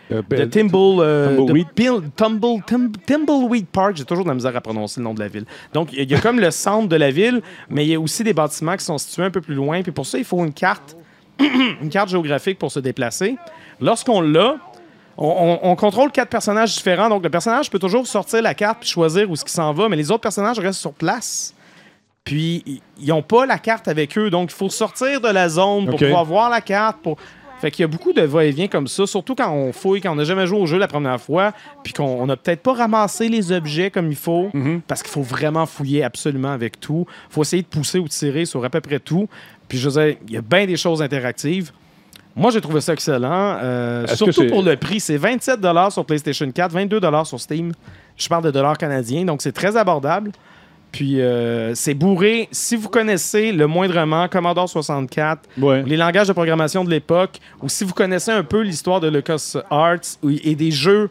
Tumbleweed Park. J'ai toujours de la misère à prononcer le nom de la ville. Donc, il y a comme le centre de la ville, mais il y a aussi des bâtiments qui sont situés un peu plus loin. Puis pour ça, il faut une carte, une carte géographique pour se déplacer. Lorsqu'on l'a, on contrôle 4 personnages différents. Donc, le personnage peut toujours sortir la carte et choisir où est-ce qu'il s'en va, mais les autres personnages restent sur place. Puis, ils n'ont pas la carte avec eux. Donc, il faut sortir de la zone pour pouvoir voir la carte. Fait qu'il y a beaucoup de va-et-vient comme ça, surtout quand on fouille, quand on n'a jamais joué au jeu la première fois, puis qu'on n'a peut-être pas ramassé les objets comme il faut, parce qu'il faut vraiment fouiller absolument avec tout. Il faut essayer de pousser ou de tirer sur à peu près tout. Puis, je veux dire, il y a bien des choses interactives. Moi, j'ai trouvé ça excellent. Surtout pour le prix. C'est 27 $ sur PlayStation 4, 22 $ sur Steam. Je parle de dollars canadiens, donc c'est très abordable. Puis c'est bourré. Si vous connaissez le moindrement Commodore 64, les langages de programmation de l'époque, ou si vous connaissez un peu l'histoire de LucasArts et des jeux,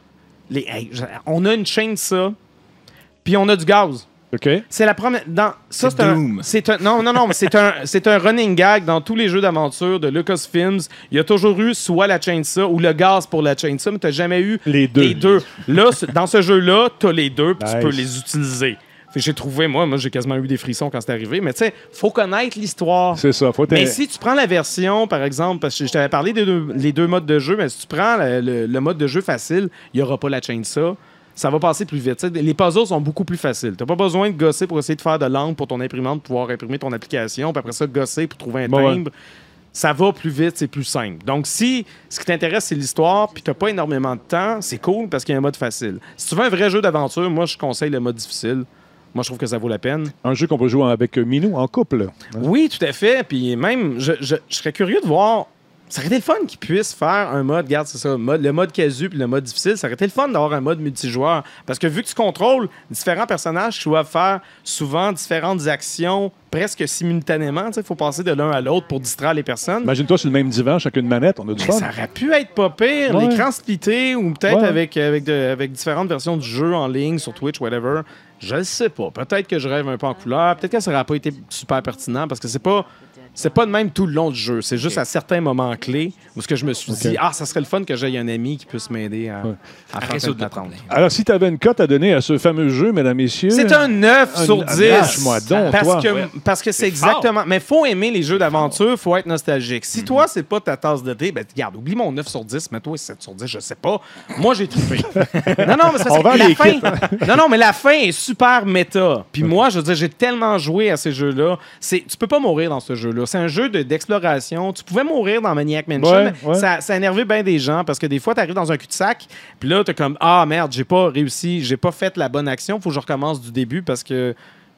on a une chaîne de ça, puis on a du gaz. OK. C'est la première. C'est Doom. Mais c'est un running gag dans tous les jeux d'aventure de Lucasfilms. Il y a toujours eu soit la chainsaw ou le gaz pour la chainsaw, mais tu n'as jamais eu les deux. Là, dans ce jeu-là, tu as les deux, puis nice. tu peux les utiliser. J'ai trouvé, moi j'ai quasiment eu des frissons quand c'est arrivé, mais tu sais, faut connaître l'histoire. C'est ça. Mais si tu prends la version, par exemple, parce que je t'avais parlé des deux modes de jeu, mais si tu prends le mode de jeu facile, il n'y aura pas la chainsaw. Ça va passer plus vite. T'sais, les puzzles sont beaucoup plus faciles. Tu n'as pas besoin de gosser pour essayer de faire de l'angle pour ton imprimante, pour pouvoir imprimer ton application, puis après ça, gosser pour trouver un timbre. Ça va plus vite, c'est plus simple. Donc, si ce qui t'intéresse, c'est l'histoire, puis tu n'as pas énormément de temps, c'est cool parce qu'il y a un mode facile. Si tu veux un vrai jeu d'aventure, moi, je conseille le mode difficile. Moi, je trouve que ça vaut la peine. Un jeu qu'on peut jouer avec Minou en couple. Oui, tout à fait. Puis même, je serais curieux de voir. Ça aurait été le fun qu'ils puissent faire un mode, regarde, c'est ça, le mode casu puis le mode difficile. Ça aurait été le fun d'avoir un mode multijoueur. Parce que vu que tu contrôles différents personnages qui doivent faire souvent différentes actions presque simultanément, il faut passer de l'un à l'autre pour distraire les personnes. Imagine-toi sur le même divan, chacune manette, on a du fun. Ça aurait pu être pas pire, l'écran splitté ou peut-être avec différentes versions du jeu en ligne sur Twitch, whatever. Je le sais pas. Peut-être que je rêve un peu en couleur. Peut-être que ça n'aurait pas été super pertinent parce que c'est pas de même tout le long du jeu. C'est juste à certains moments clés où ce que je me suis dit, ça serait le fun que j'aie un ami qui puisse m'aider à résoudre la trempe. Alors, si tu avais une cote à donner à ce fameux jeu, mesdames, messieurs... C'est un 9 sur 10. Lâche-moi donc, parce que c'est exactement... Mais il faut aimer les jeux d'aventure, il faut être nostalgique. Si toi, c'est pas ta tasse de thé, ben regarde, oublie mon 9 sur 10, mets-toi 7 sur 10, je sais pas. Moi, j'ai trippé. Non, mais c'est parce que la fin... Non, mais la fin est super méta. Puis moi, je veux dire, j'ai tellement joué à ces jeux-là. Tu peux pas mourir dans ce jeu-là. C'est un jeu d'exploration. Tu pouvais mourir dans Maniac Mansion. Ça a énervé bien des gens parce que des fois, tu arrives dans un cul-de-sac, puis là, tu es comme, ah merde, j'ai pas réussi, j'ai pas fait la bonne action, faut que je recommence du début parce que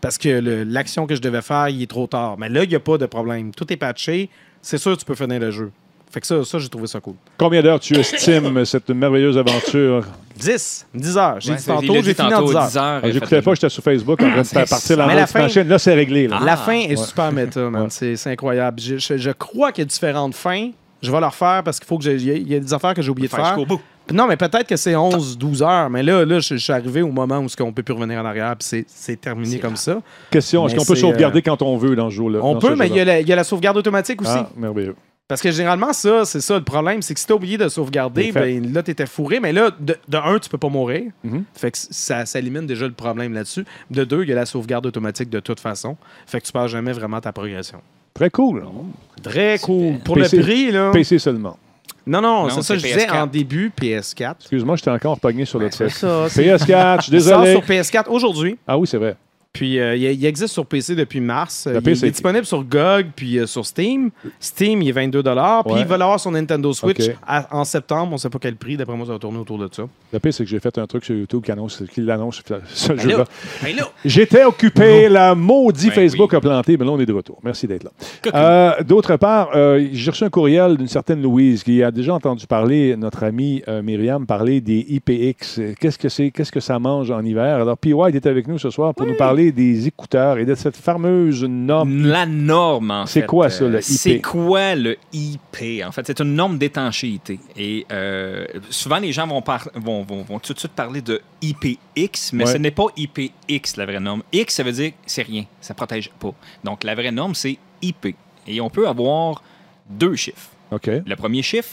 l'action que je devais faire, il est trop tard. Mais là, il n'y a pas de problème. Tout est patché. C'est sûr que tu peux finir le jeu. Fait que ça j'ai trouvé ça cool. Combien d'heures tu estimes cette merveilleuse aventure? 10 heures. J'ai dit tantôt, j'ai fini en 10 heures. J'écoutais pas, j'étais sur Facebook en train de faire partir la machine. Là, c'est réglé. Là. La fin est super méta, man. C'est incroyable. Je crois qu'il y a différentes fins. Je vais le refaire parce qu'il faut que il y a des affaires que j'ai oublié de faire. Non, mais peut-être que c'est 11-12 heures. Mais là, je suis arrivé au moment où on peut plus revenir en arrière. Puis c'est terminé comme ça. Question, est-ce qu'on peut sauvegarder quand on veut dans ce jeu-là? On peut, mais il y a la sauvegarde automatique aussi. Ah, merveilleux. Parce que généralement, c'est ça le problème, c'est que si t'as oublié de sauvegarder, ben, là, t'étais fourré. Mais là, de un, tu peux pas mourir. Fait que ça élimine déjà le problème là-dessus. De deux, il y a la sauvegarde automatique de toute façon. Fait que tu perds jamais vraiment ta progression. Très cool. Très cool. Pour PC, le prix, là... PC seulement. Non, c'est ça que je disais en début, PS4. Excuse-moi, j'étais encore pogné sur le test. Ça, PS4, je suis désolé. Il sort sur PS4 aujourd'hui. Ah oui, c'est vrai. Puis il existe sur PC depuis mars. Il est disponible sur GOG puis sur Steam. Steam, il est 22 $. Puis il va l'avoir sur Nintendo Switch en septembre. On ne sait pas quel prix. D'après moi, ça va tourner autour de ça. Le pire, c'est que j'ai fait un truc sur YouTube qui l'annonce ce jeu-là. J'étais occupé. La maudite Facebook a planté, mais là, on est de retour. Merci d'être là. D'autre part, j'ai reçu un courriel d'une certaine Louise qui a déjà entendu parler, notre amie Myriam, parler des IPX. Qu'est-ce que c'est? Qu'est-ce que ça mange en hiver? Alors, P. White est avec nous ce soir pour nous parler des écouteurs et de cette fameuse norme. La norme, en fait. C'est quoi ça, le IP? C'est quoi le IP? En fait, c'est une norme d'étanchéité. Et souvent, les gens vont tout de suite parler de IPX, mais ce n'est pas IPX, la vraie norme. X, ça veut dire c'est rien, ça ne protège pas. Donc, la vraie norme, c'est IP. Et on peut avoir deux chiffres. OK. Le premier chiffre,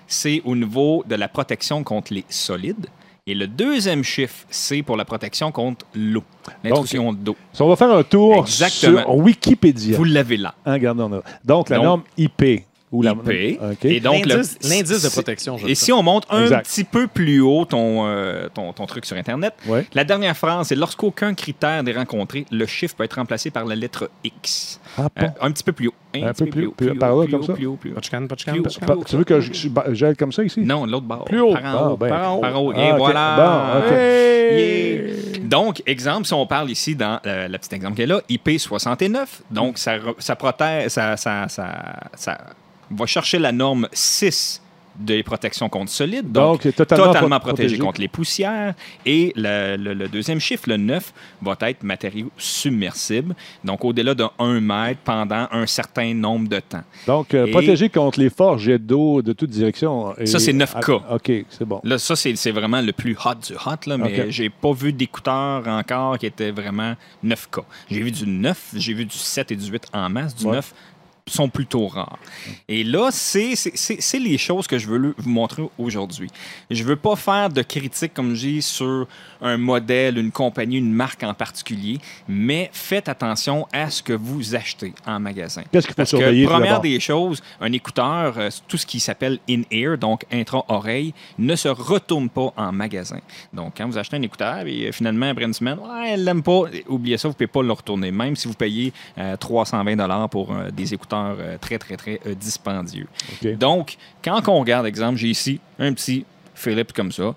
c'est au niveau de la protection contre les solides. Et le deuxième chiffre, c'est pour la protection contre l'eau, l'intrusion d'eau. Si on va faire un tour Exactement. sur Wikipédia. Vous l'avez là. Hein, regardons là. Donc, la norme IP. Ou la... IP. OK. Et donc, L'indice de protection, je Et sais. si on monte un Exact. petit peu plus haut ton truc sur Internet, Ouais. la dernière phrase, c'est lorsqu'aucun critère n'est rencontré, le chiffre peut être remplacé par la lettre X. Ah, bon. Un petit peu plus haut. Un peu plus haut, par là, comme ça? Plus haut, plus haut. Pas de chicane, pas de chicane, Plus pas de haut. chicane. Tu veux que j'aille comme ça ici? Non, l'autre bord. Plus haut. Par en haut. ben. Par en haut. Par en haut. Ah, Et OK. voilà. Bon, OK. Yeah. Donc, exemple, si on parle ici dans le petit exemple qu'elle a, IP69, donc ça protège, ça va chercher la norme 6 des protections contre solides, donc c'est totalement protégé contre les poussières. Et le deuxième chiffre, le 9, va être matériaux submersibles, donc au-delà de 1 mètre pendant un certain nombre de temps. Donc, protégé contre les forts jets d'eau de toute direction. Et... Ça, c'est 9K. OK, c'est bon. Là, ça, c'est vraiment le plus hot du hot, là, mais OK. j'ai pas vu d'écouteurs encore qui étaient vraiment 9K. J'ai vu du 9, j'ai vu du 7 et du 8 en masse. Du 9 sont plutôt rares. Et là, c'est les choses que je veux vous montrer aujourd'hui. Je veux pas faire de critique, comme je dis, sur un modèle, une compagnie, une marque en particulier, mais faites attention à ce que vous achetez en magasin. Qu'est-ce qu'il faut Parce surveiller, que, tout première d'abord? des choses, un écouteur, tout ce qui s'appelle in-ear, donc intra-oreille, ne se retourne pas en magasin. Donc, quand vous achetez un écouteur et finalement, après une semaine, elle l'aime pas, oubliez ça, vous ne pouvez pas le retourner, même si vous payez 320 $ pour des écouteurs très, très, très dispendieux. OK. Donc, quand on regarde, exemple, j'ai ici un petit Philips comme ça.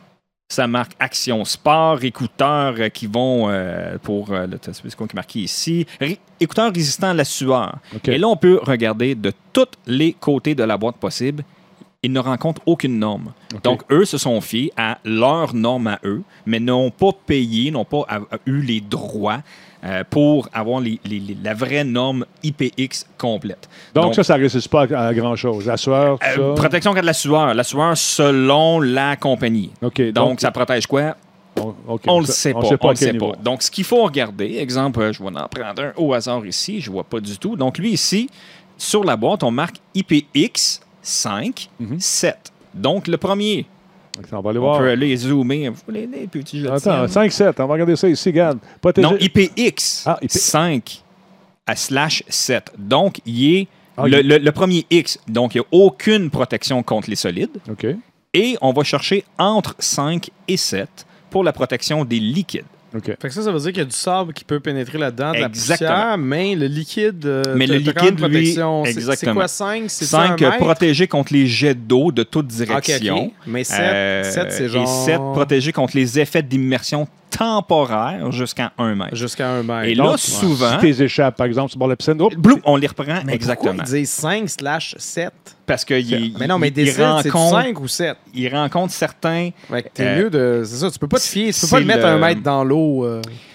Ça marque Action Sport, écouteurs qui vont pour c'est quoi qui est marqué ici? Écouteurs résistants à la sueur. OK. Et là, on peut regarder de tous les côtés de la boîte possible. Ils ne rencontrent aucune norme. OK. Donc, eux se sont fiés à leur norme à eux, mais n'ont pas payé, n'ont pas eu les droits pour avoir la vraie norme IPX complète. Donc ça ne résiste pas à grand-chose. La sueur, tout ça. Protection contre la sueur. La sueur selon la compagnie. OK. Donc, ça protège quoi? On le sait pas. On le sait pas. Donc, ce qu'il faut regarder, exemple, je vais en prendre un au hasard ici, je ne vois pas du tout. Donc, lui ici, sur la boîte, on marque IPX 5, 7. Donc, le premier. On va aller On voir. peut aller zoomer. Vous les petits je Attends, tiens. 5-7. On va regarder ça ici, regarde. Protégé. Non, IPX Ah, IP. 5 à /7. Donc, il est Ah, le premier X. Donc, il n'y a aucune protection contre les solides. OK. Et on va chercher entre 5 et 7 pour la protection des liquides. OK. Fait que ça veut dire qu'il y a du sable qui peut pénétrer là-dedans, de la Exactement. poussière, mais le liquide. Mais le t'as quand même liquide, lui, protection. C'est exactement. quoi 5? C'est 5 un mètre? protégé contre les jets d'eau de toute direction. OK. Mais 7, c'est genre. Et 7 protégé contre les effets d'immersion temporaire jusqu'à 1 mètre. Jusqu'à 1 mètre. Et Donc, là, souvent, Si tes échappes, par exemple, sur le bord de la piscine, hop, bloup, on les reprend mais exactement. pourquoi ils disent 5/7? Parce que Mais non, mais décide, c'est 5 ou 7? il rencontre certains. Fait que t'es mieux de. C'est ça, tu peux pas te fier. Tu peux pas c'est le mettre le- 1 mètre dans l'eau.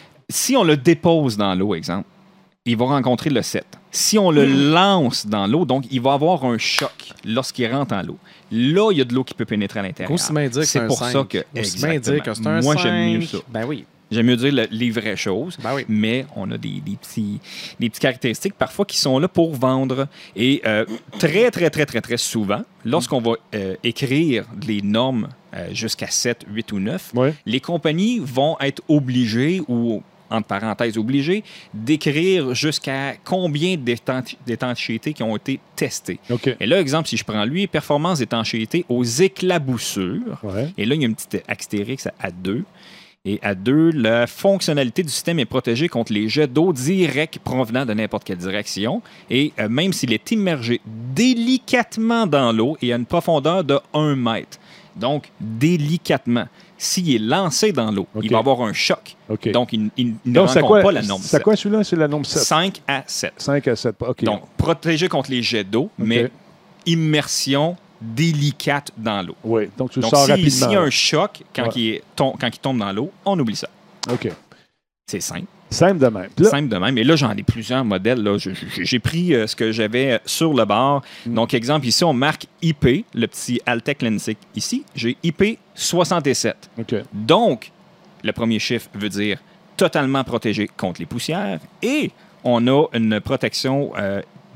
Si on le dépose dans l'eau, exemple, il va rencontrer le 7. Si on le lance dans l'eau, donc il va avoir un choc lorsqu'il rentre dans l'eau. Là, il y a de l'eau qui peut pénétrer à l'intérieur. Aussi bien dire que C'est pour 5. ça que. Aussi bien dire que c'est un 5. Moi, j'aime mieux ça. Ben oui. J'aime mieux dire les vraies choses, Ben oui. mais on a des petites caractéristiques parfois qui sont là pour vendre. Et très, très, très, très, très souvent, lorsqu'on va écrire les normes jusqu'à 7, 8 ou 9, ouais. les compagnies vont être obligées ou entre parenthèses obligées, d'écrire jusqu'à combien d'étanchéités qui ont été testées. OK. Et là, exemple, si je prends lui, performance d'étanchéité aux éclaboussures, Ouais. et là, il y a une petite astérix à 2. Et à 2, la fonctionnalité du système est protégée contre les jets d'eau directs provenant de n'importe quelle direction. Et même s'il est immergé délicatement dans l'eau et à une profondeur de 1 mètre. Donc, délicatement. S'il est lancé dans l'eau, OK. il va avoir un choc. OK. Donc, il ne Donc, c'est rencontre quoi, pas la norme c'est 7. quoi celui-là? C'est la norme 7. 5 à 7. 5 à 7. OK. Donc, protégé contre les jets d'eau, mais immersion délicate dans l'eau. oui. Donc, tu le Donc, sors s'il rapidement. y a un choc quand, Ouais. quand il tombe dans l'eau, on oublie ça. OK. C'est simple. Simple de même. Puis là, Simple de même. Et là, j'en ai plusieurs modèles. Là. J'ai pris ce que j'avais sur le bord. Donc, exemple, ici, on marque IP, le petit Altec Lensic. Ici, j'ai IP 67. OK. Donc, le premier chiffre veut dire totalement protégé contre les poussières. Et on a une protection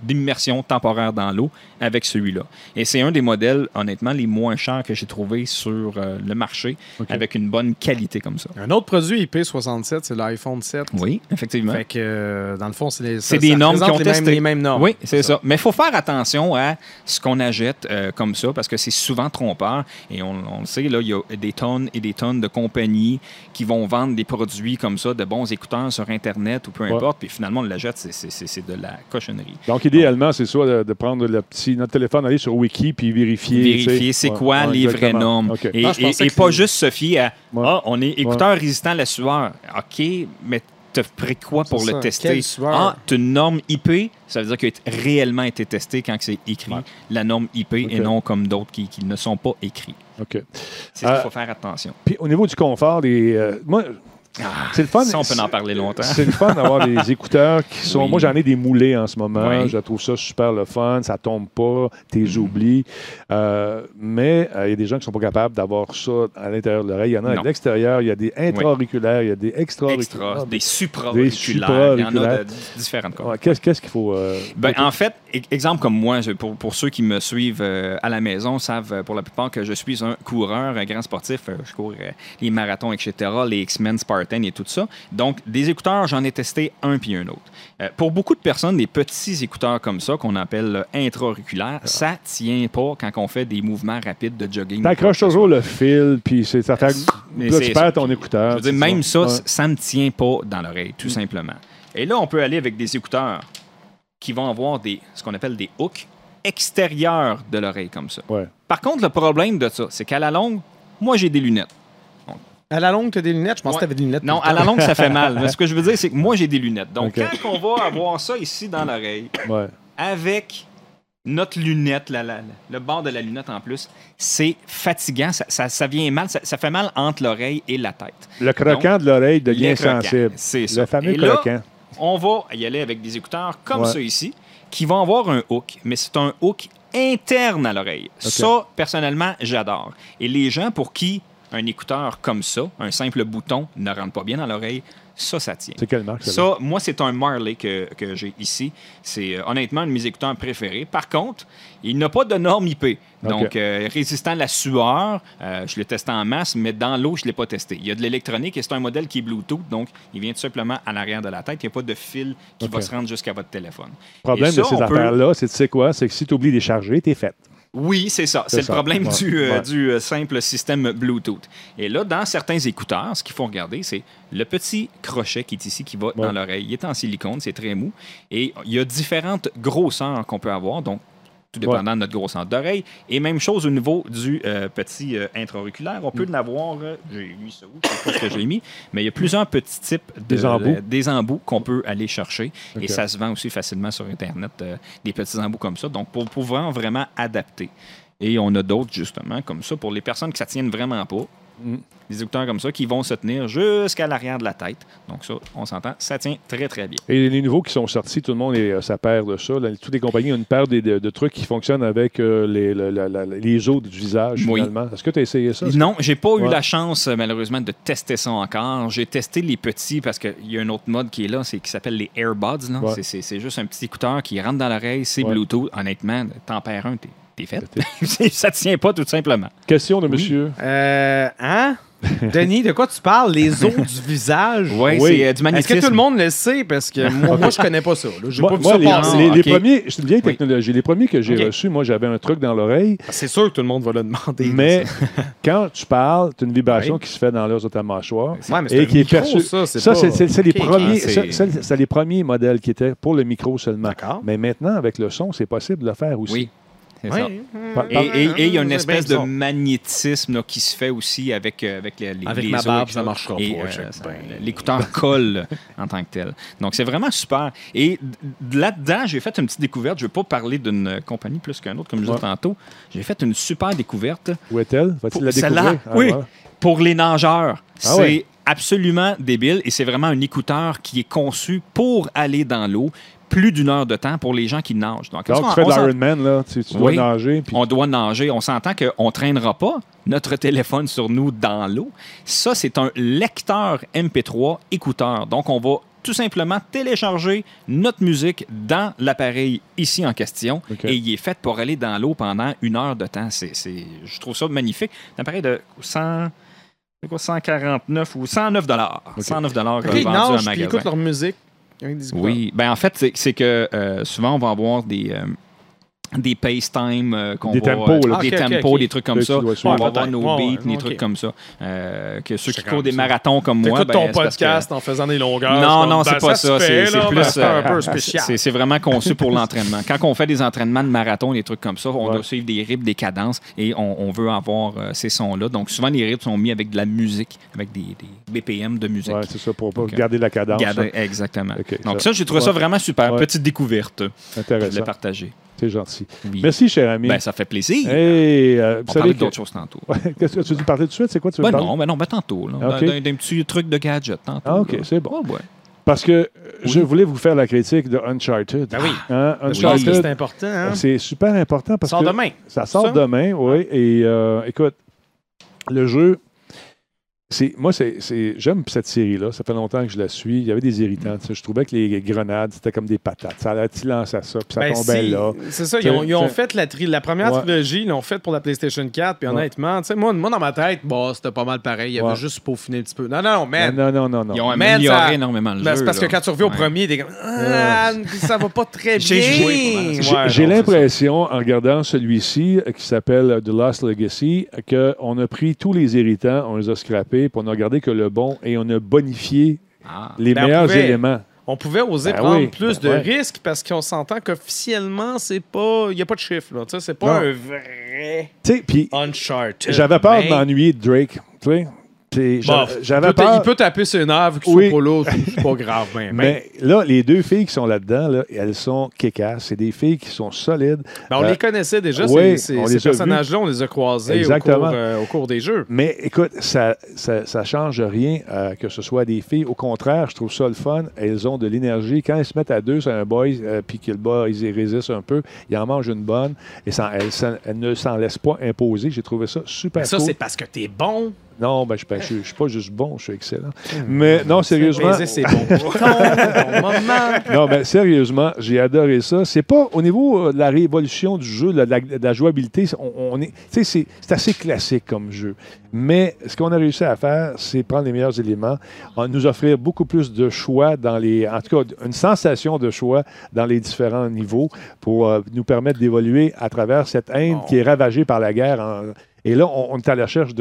d'immersion temporaire dans l'eau avec celui-là. Et c'est un des modèles, honnêtement, les moins chers que j'ai trouvé sur le marché, avec une bonne qualité comme ça. Un autre produit IP67, c'est l'iPhone 7. Oui, effectivement. Fait que, dans le fond, c'est des normes qui ont testé. Les mêmes normes. Oui, c'est ça. Mais il faut faire attention à ce qu'on achète comme ça, parce que c'est souvent trompeur. Et on le sait, là, il y a des tonnes et des tonnes de compagnies qui vont vendre des produits comme ça, de bons écouteurs sur Internet ou peu importe, puis finalement, on l'achète, c'est de la cochonnerie. Donc, idéalement, c'est soit de prendre notre téléphone, aller sur Wiki, puis vérifier. C'est quoi les vraies normes. Okay. Et pas juste se fier à on est écouteur résistant à la sueur. OK, mais tu as pris quoi pour le tester? Tu as une norme IP, ça veut dire qu'il a réellement été testé quand c'est écrit. La norme IP et non comme d'autres qui ne sont pas écrits. OK. C'est ce qu'il faut faire attention. Puis au niveau du confort, moi... c'est le fun. Ça, on peut en parler longtemps. C'est le fun d'avoir des écouteurs qui sont... Moi, j'en ai des moulés en ce moment. Oui. Je trouve ça super le fun. Ça tombe pas. T'es oublies. Mais il y a des gens qui sont pas capables d'avoir ça à l'intérieur de l'oreille. Il y en a à l'extérieur. Il y a des intra-auriculaires. Il y a des extra-auriculaires. Des supra-auriculaires. Il y en a de différentes classes. Qu'est-ce qu'il faut... en fait, exemple comme moi, pour ceux qui me suivent à la maison, savent pour la plupart que je suis un coureur, un grand sportif. Je cours les marathons, etc., les X-Men Spartan et tout ça. Donc, des écouteurs, j'en ai testé un puis un autre. Pour beaucoup de personnes, des petits écouteurs comme ça, qu'on appelle intra-auriculaires, ça tient pas quand on fait des mouvements rapides de jogging. T'accroches toujours le fil, puis ça fait... Là, tu perds ton écouteur. Je veux dire, même ça ne tient pas dans l'oreille, tout simplement. Et là, on peut aller avec des écouteurs qui vont avoir ce qu'on appelle des hooks extérieurs de l'oreille, comme ça. Ouais. Par contre, le problème de ça, c'est qu'à la longue, moi, j'ai des lunettes. À la longue, tu as des lunettes? Je pense que tu avais des lunettes. Non, à la longue, ça fait mal. Mais ce que je veux dire, c'est que moi, j'ai des lunettes. Donc, quand on va avoir ça ici dans l'oreille, avec notre lunette, le bord de la lunette en plus, c'est fatigant. Ça vient mal. Ça fait mal entre l'oreille et la tête. Le croquant de l'oreille devient sensible. C'est ça. Le fameux et là, croquant. On va y aller avec des écouteurs comme ça ici, qui vont avoir un hook, mais c'est un hook interne à l'oreille. Ça, personnellement, j'adore. Et les gens pour qui un écouteur comme ça, un simple bouton, ne rentre pas bien dans l'oreille, ça tient. C'est quelle marque? Ça, moi, c'est un Marley que j'ai ici. C'est honnêtement un de mes écouteurs préférés. Par contre, il n'a pas de norme IP. Donc, résistant à la sueur, je l'ai testé en masse, mais dans l'eau, je ne l'ai pas testé. Il y a de l'électronique et c'est un modèle qui est Bluetooth, donc il vient tout simplement à l'arrière de la tête. Il n'y a pas de fil qui va se rendre jusqu'à votre téléphone. Le problème de ces affaires-là, c'est, tu sais quoi? C'est que si tu oublies de les charger, t'es fait. Oui, c'est ça. C'est le problème du simple système Bluetooth. Et là, dans certains écouteurs, ce qu'il faut regarder, c'est le petit crochet qui est ici, qui va dans l'oreille. Il est en silicone, c'est très mou. Et il y a différentes grosseurs qu'on peut avoir, donc tout dépendant de notre grosseur d'oreille. Et même chose au niveau du petit intra-auriculaire. On peut l'avoir... j'ai mis ça où? C'est pas ce que j'ai mis. Mais il y a plusieurs petits types des embouts qu'on peut aller chercher. Et ça se vend aussi facilement sur Internet, des petits embouts comme ça. Donc, pour pouvoir vraiment adapter. Et on a d'autres, justement, comme ça, pour les personnes que ça ne tienne vraiment pas. Des écouteurs comme ça qui vont se tenir jusqu'à l'arrière de la tête. Donc ça, on s'entend, ça tient très, très bien. Et les nouveaux qui sont sortis, tout le monde a sa paire de ça. Toutes les compagnies ont une paire de trucs qui fonctionnent avec les os du visage, finalement. Est-ce que tu as essayé ça? Non, j'ai pas eu la chance, malheureusement, de tester ça encore. J'ai testé les petits parce qu'il y a un autre mode qui est là, qui s'appelle les Airbuds. C'est juste un petit écouteur qui rentre dans l'oreille, c'est Bluetooth. Honnêtement, tempère 1, t'es fait. Ça tient pas, tout simplement. Question de monsieur. Denis, de quoi tu parles? Les os du visage? Oui, c'est du magnétisme. Est-ce que tout le monde le sait? Parce que moi je connais pas ça. J'ai pas vu ça passer. Les premiers, c'est une vieille technologie. Les premiers que j'ai reçus, moi, j'avais un truc dans l'oreille. C'est sûr que tout le monde va le demander. Mais quand tu parles, tu as une vibration qui se fait dans l'os de ta mâchoire. Ouais, mais c'est qui est perçue. C'est les premiers modèles qui étaient pour le micro seulement. D'accord. Mais maintenant, avec le son, c'est possible de le faire aussi. Oui. Et il y a une espèce de magnétisme qui se fait aussi avec les ma os. barbe, ça ne marchera pas. L'écouteur colle en tant que tel. Donc, c'est vraiment super. Et là-dedans, j'ai fait une petite découverte. Je ne vais pas parler d'une compagnie plus qu'une autre, comme je disais tantôt. J'ai fait une super découverte. Où est-elle? Va-t-il la découvrir? Oui, pour les nageurs. C'est absolument débile et c'est vraiment un écouteur qui est conçu pour aller dans l'eau. Plus d'1 heure de temps pour les gens qui nagent. Donc, tu fais de l'Ironman, là, tu dois nager. Puis... On doit nager. On s'entend qu'on ne traînera pas notre téléphone sur nous dans l'eau. Ça, c'est un lecteur MP3 écouteur. Donc, on va tout simplement télécharger notre musique dans l'appareil ici en question. OK. Et il est fait pour aller dans l'eau pendant 1 heure de temps. Je trouve ça magnifique. Un appareil de 149 ou 109 $. 109 $. OK, vendu ils en nagent puis ils magasin. écoutent leur musique. avec des Oui, ben en fait, c'est que souvent, on va avoir des pace time, Des tempos, là. des Ok, tempos, ok. des trucs comme Là, ça. tu dois On suivre. va avoir Ouais, nos ouais, beats, des ok. trucs comme ça. Que ceux qui C'est courent des comme ça. marathons comme moi, T'écoutes ben, ton c'est parce que- podcast en faisant des longueurs. Non, non, ben, c'est pas ça. se fait, C'est là, plus. ben, c'est un peu spécial. C'est vraiment conçu pour l'entraînement. Quand on fait des entraînements de marathon, des trucs comme ça, on Ouais. doit suivre des rythmes, des cadences et on veut avoir ces sons-là. Donc, souvent, les rythmes sont mis avec de la musique, avec des BPM de musique. Ouais, c'est ça, pour pas Ok. garder la cadence. Garder- exactement. Ok, Donc, ça- ça, j'ai trouvé ça ouais. vraiment super. Ouais. Petite découverte. Je voulais Intéressant. partager. C'est gentil. Oui. Merci, cher ami. Ben, ça fait plaisir. Hey, vous On savez parlait que... d'autres choses tantôt. Ouais, qu'est-ce que tu veux parler tout de suite? C'est quoi tu veux Ben parler? non, tantôt. Là. Ok. D'un petit truc de gadget tantôt. Ah, OK, là. c'est bon. Ouais. Parce que je voulais vous faire la critique de Uncharted. Ben oui. Hein? Je pense que Uncharted, c'est important. Hein? c'est super important parce Ça sort que demain. ça sort Ça? demain, oui. Et écoute, le jeu, j'aime cette série-là. Ça fait longtemps que je la suis. Il y avait des irritants. Tu sais. Je trouvais que les grenades, c'était comme des patates. Ça allait, tu lançais ça, puis ça Ben, tombait là. C'est ça, T'sais, ils ont t'sais. fait la première Ouais. trilogie, ils l'ont fait pour la PlayStation 4, puis Ouais. honnêtement, tu sais, moi, dans ma tête, c'était pas mal pareil. Il y avait Ouais. juste peaufiné un petit peu. Non, man. Non. Ils ont Man, amélioré ça- énormément le Ben, jeu. c'est parce que là. quand tu reviens au Ouais. premier, t'es comme ça va pas très bien. J'ai joué pas mal. J'ai non, l'impression, en regardant celui-ci, qui s'appelle The Lost Legacy, qu'on a pris tous les irritants, on les a scrappés, puis on a gardé que le bon et on a bonifié Ah. les Ben, on meilleurs pouvait- éléments. On pouvait oser Ben prendre oui, plus ben de ouais. risques parce qu'on s'entend qu'officiellement, il n'y a pas de chiffre. Là. Tu sais, c'est pas Non. un vrai Tu sais, puis Uncharted. j'avais peur de mais- m'ennuyer de Drake. Tu sais, Bon, j'avais il peur. peut taper sur une œuvre qui Oui. soit pas là, c'est pas grave. Mais là, les deux filles qui sont là-dedans, là, elles sont kick-ass. C'est des filles qui sont solides. on les connaissait déjà, oui, ces on les a personnages-là, on les a croisés Exactement. au cours des jeux. Mais écoute, ça change rien que ce soit des filles. Au contraire, je trouve ça le fun. Elles ont de l'énergie. Quand elles se mettent à deux sur un boy, puis que le boy, ils y résistent un peu, ils en mangent une bonne. Et elles ne s'en laissent pas imposer. J'ai trouvé ça super Ça, cool. c'est parce que t'es bon. Non, ben, je suis pas juste bon, je suis excellent. Mais non, sérieusement. Baiser, c'est bon. Ton moment. Non, mais sérieusement, j'ai adoré ça. C'est pas au niveau de la révolution du jeu, de la jouabilité, on est, tu sais, c'est assez classique comme jeu. Mais ce qu'on a réussi à faire, c'est prendre les meilleurs éléments, nous offrir beaucoup plus de choix en tout cas, une sensation de choix dans les différents niveaux pour nous permettre d'évoluer à travers cette Inde qui est ravagée par la guerre. Et là, on est à la recherche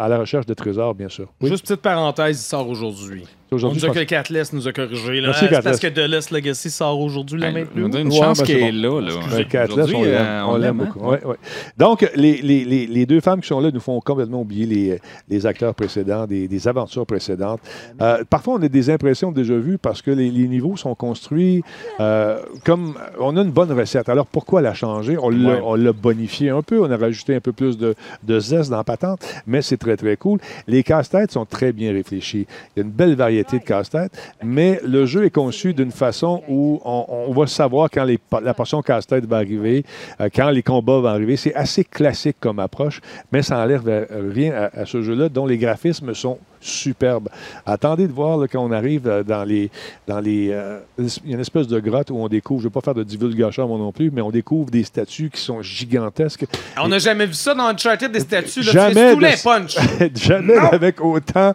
de trésors, bien sûr. Oui. Juste petite parenthèse, il sort aujourd'hui. Aujourd'hui, On nous a je que Catless nous a corrigé. Là. Merci, C'est parce Catless. que The Lost Legacy sort aujourd'hui, là, Ben, maintenant. on a une Ouais, chance ben, c'est qu'elle est bon. là. Ben, Catless, Aujourd'hui, on l'aime hein? beaucoup. Ouais, ouais. Donc, les deux femmes qui sont là nous font complètement oublier les acteurs précédents, des aventures précédentes. Parfois, on a des impressions déjà vues parce que les niveaux sont construits comme... On a une bonne recette. Alors, pourquoi la changer? On l'a bonifié un peu. On a rajouté un peu plus de zeste dans la patente, mais c'est très, très cool. Les casse-têtes sont très bien réfléchis. Il y a une belle variété de casse-têtes, mais le jeu est conçu d'une façon où on va savoir quand la portion casse-tête va arriver, quand les combats vont arriver. C'est assez classique comme approche, mais ça n'enlève rien à ce jeu-là, dont les graphismes sont superbes. Attendez de voir là, quand on arrive dans les il y a une espèce de grotte où on découvre, je ne vais pas faire de divulgation moi non plus, mais on découvre des statues qui sont gigantesques. On n'a jamais vu ça dans Uncharted, des statues. Là, Jamais tu fais tous de- les punch. Jamais avec autant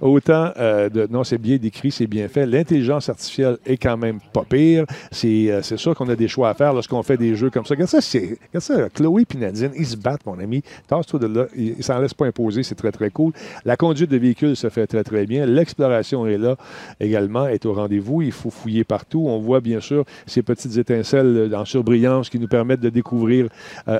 de... Non, c'est bien décrit, c'est bien fait. L'intelligence artificielle est quand même pas pire. C'est sûr qu'on a des choix à faire lorsqu'on fait des jeux comme ça. Regarde ça, Chloé et Nadine, ils se battent, mon ami. Tasse-toi de là. Ils ne s'en laissent pas imposer, c'est très, très cool. La conduite de véhicule se fait très, très bien. L'exploration est là également, est au rendez-vous. Il faut fouiller partout. On voit bien sûr ces petites étincelles en surbrillance qui nous permettent de découvrir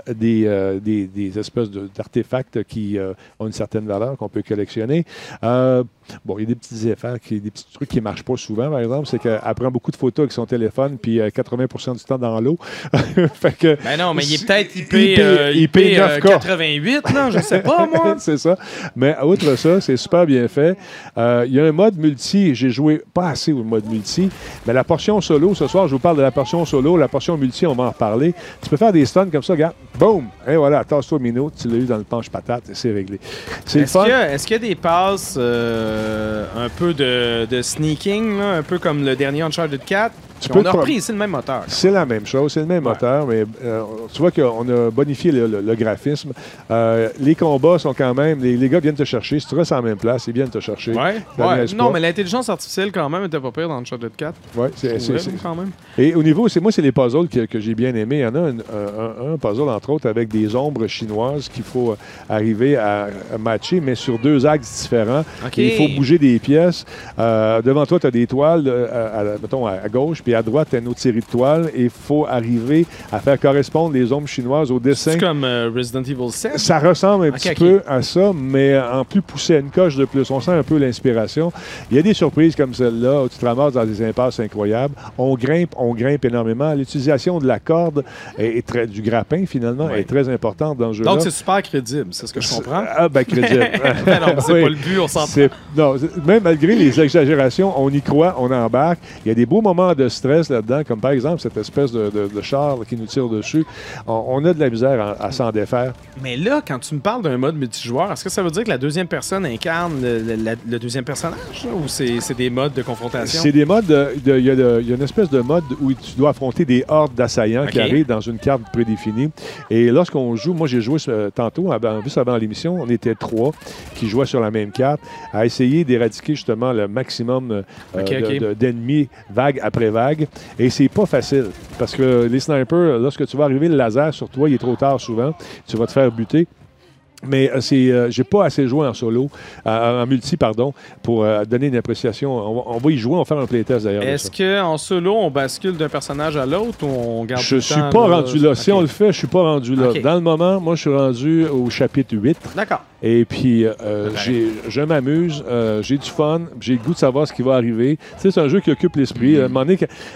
des espèces d'artefacts qui ont une certaine valeur qu'on peut collectionner. Bon, il y a des petits effets, des petits trucs qui ne marchent pas souvent, par exemple. C'est qu'elle prend beaucoup de photos avec son téléphone, puis 80% du temps dans l'eau. Fait que, Ben non, mais il est peut-être IP 9K. 88, non, je sais pas, moi. C'est ça. Mais outre ça, c'est super bien fait. Il y a un mode multi. J'ai joué pas assez au mode multi, mais la portion solo, ce soir, je vous parle de la portion solo. La portion multi, on va en reparler. Tu peux faire des stuns comme ça, regarde. Boum! Et voilà, tasse-toi Mino. Tu l'as eu dans le penche-patate et c'est réglé. C'est le fun. Est-ce qu'il y a des passes un peu de sneaking, là, un peu comme le dernier Uncharted 4. peux On a te repris, c'est le même moteur. C'est la même chose, c'est le même moteur, mais tu vois qu'on a bonifié le graphisme. Les combats sont quand même... Les gars viennent te chercher. Si tu restes à la même place, ils viennent te chercher. Non, mais l'intelligence artificielle, quand même, était pas pire dans Uncharted 4. Oui, c'est quand même. Et au niveau... c'est les puzzles que j'ai bien aimés. Il y en a un puzzle, entre autres, avec des ombres chinoises qu'il faut arriver à matcher, mais sur 2 axes différents. Okay. Il faut bouger des pièces. Devant toi, tu as des toiles, mettons, à gauche, puis à droite, tu as une autre série de toiles, et il faut arriver à faire correspondre les ombres chinoises au dessin. C'est comme Resident Evil 7? Ça ressemble un petit peu à ça, mais en plus poussé à une coche de plus. On sent un peu l'inspiration. Il y a des surprises comme celle-là, où tu te ramasses dans des impasses incroyables. On grimpe énormément. L'utilisation de la corde du grappin, finalement, est très importante dans le jeu-là. Donc, c'est super crédible, c'est ce que je comprends? Ah, ben crédible. Non, c'est pas le but, on s'entend. Non, même malgré les exagérations, on y croit, on embarque. Il y a des beaux moments de stress là-dedans, comme par exemple cette espèce de char qui nous tire dessus. On a de la misère à s'en défaire. Mais là, quand tu me parles d'un mode multijoueur, est-ce que ça veut dire que la deuxième personne incarne le deuxième personnage, là, ou c'est des modes de confrontation? C'est des modes... Il y a une espèce de mode où tu dois affronter des hordes d'assaillants qui arrivent dans une carte prédéfinie. Et lorsqu'on joue, moi j'ai joué tantôt, juste avant l'émission, on était 3 qui jouaient sur la même carte, à essayer d'éradiquer justement le maximum d'ennemis vague après vague. Et c'est pas facile, parce que les snipers, lorsque tu vas arriver, le laser sur toi, il est trop tard souvent, tu vas te faire buter. Mais j'ai pas assez joué en solo, en multi, pardon, pour donner une appréciation. On va y jouer, on va faire un playtest d'ailleurs. Est-ce qu'en solo, on bascule d'un personnage à l'autre ou on garde Je suis pas rendu là. Si on le fait, je suis pas rendu là. Dans le moment, moi, je suis rendu au chapitre 8. D'accord. Et puis, je m'amuse, j'ai du fun, j'ai le goût de savoir ce qui va arriver. Tu sais, c'est un jeu qui occupe l'esprit. À un moment donné,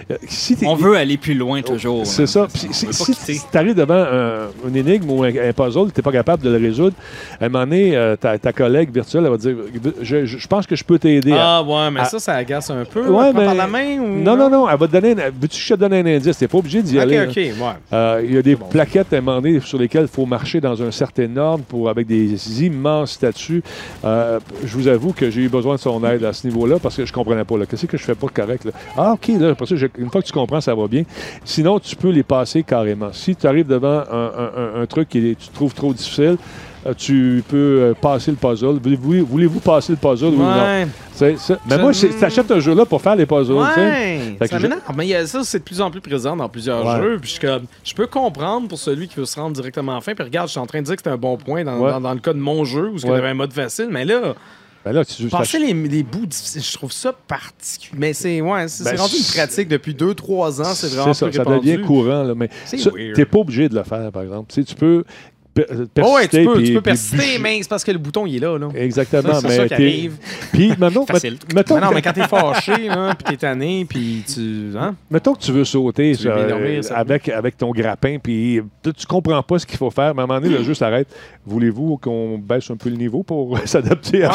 on veut aller plus loin toujours. C'est ça. Si tu arrives devant une énigme ou un puzzle, tu n'es pas capable de le résoudre, à un moment donné, ta collègue virtuelle, elle va te dire je pense que je peux t'aider. Mais ça agace un peu. Par la main ou... Non, elle va te donner. Veux-tu que je te donne un indice? Tu n'es pas obligé d'y aller. Il y a des plaquettes à un moment donné sur lesquelles il faut marcher dans un certain ordre avec des immense statut. Je vous avoue que j'ai eu besoin de son aide à ce niveau-là parce que je comprenais pas. Qu'est-ce que je fais pas correct? Là? Ah, OK. Là, parce que une fois que tu comprends, ça va bien. Sinon, tu peux les passer carrément. Si tu arrives devant un truc que tu trouves trop difficile, tu peux passer le puzzle. Voulez-vous passer le puzzle ou non? Mais moi, t'achètes un jeu-là pour faire les puzzles. Ça m'énerve. Mais ça, c'est de plus en plus présent dans plusieurs jeux. Puis je peux comprendre pour celui qui veut se rendre directement à la fin. Puis regarde, je suis en train de dire que c'était un bon point dans le cas de mon jeu où il y avait un mode facile. Mais là... passer les bous difficiles, je trouve ça particulier. Mais c'est rendu une pratique depuis 2-3 ans. C'est vraiment plus répandu. Ça devient courant. Là, mais t'es pas obligé de le faire, par exemple. Tu peux... persister, tu peux persister, mais c'est parce que le bouton, il est là. Exactement. C'est ça qui arrive. Puis, maintenant, mais quand t'es fâché, puis t'es tanné, puis tu... Mettons que tu veux sauter avec ton grappin, puis tu comprends pas ce qu'il faut faire, mais à un moment donné, le jeu s'arrête. Voulez-vous qu'on baisse un peu le niveau pour s'adapter à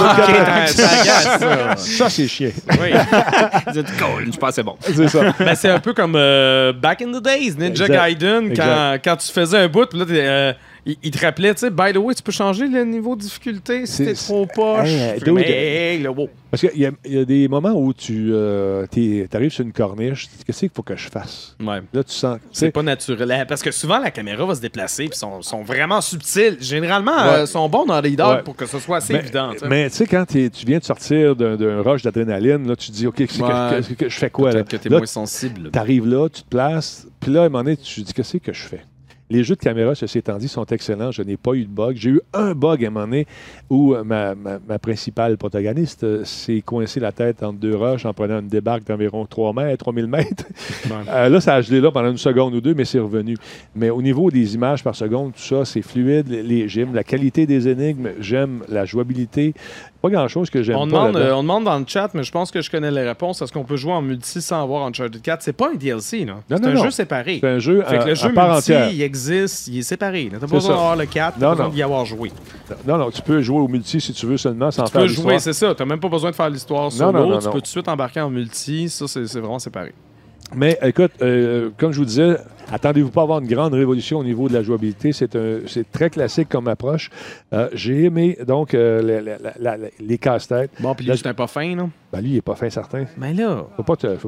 ça, c'est chiant. Oui. Vous êtes cool, je pense que c'est bon. C'est ça. C'est un peu comme Back in the Days, Ninja Gaiden, quand tu faisais un bout, puis là, il te rappelait, tu sais, by the way, tu peux changer le niveau de difficulté si t'es trop poche. Parce qu'il y a des moments où tu arrives sur une corniche, tu dis, qu'est-ce qu'il faut que je fasse? Ouais. Là, tu sens... C'est pas naturel. Parce que souvent, la caméra va se déplacer puis sont vraiment subtils. Généralement, sont bons dans les dogs pour que ce soit assez évident. Mais tu sais, quand tu viens de sortir d'un rush d'adrénaline, là, tu te dis, OK, je fais quoi? Peut-être que t'es moins sensible. Tu arrives là, tu te places, puis là, à un moment donné, tu te dis, qu'est-ce que je fais? Les jeux de caméra, ceci étant dit, sont excellents. Je n'ai pas eu de bug. J'ai eu un bug à un moment donné où ma principale protagoniste s'est coincée la tête entre 2 roches en prenant une débarque d'environ 3000 mètres. Là, ça a gelé là pendant 1 seconde ou 2, mais c'est revenu. Mais au niveau des images par seconde, tout ça, c'est fluide. J'aime la qualité des énigmes. J'aime la jouabilité. Pas grand-chose que j'aime pas. On demande dans le chat, mais je pense que je connais les réponses. Est-ce qu'on peut jouer en multi sans avoir Uncharted 4? C'est pas un DLC, là. C'est un jeu séparé. C'est un jeu le jeu part multi, entière. il existe, il est séparé. T'as pas besoin d'avoir le 4, t'as pas besoin d'y avoir joué. Non, tu peux jouer au multi si tu veux seulement sans faire l'histoire. Tu peux jouer, c'est ça. T'as même pas besoin de faire l'histoire solo. Tu peux tout de suite embarquer en multi. Ça, c'est vraiment séparé. Mais écoute, comme je vous disais, attendez-vous pas à avoir une grande révolution au niveau de la jouabilité. C'est très classique comme approche. J'ai aimé, donc, les casse-têtes. Bon, puis lui, c'était pas fin, non? Ben, lui, il n'est pas fin certain. Mais là... Faut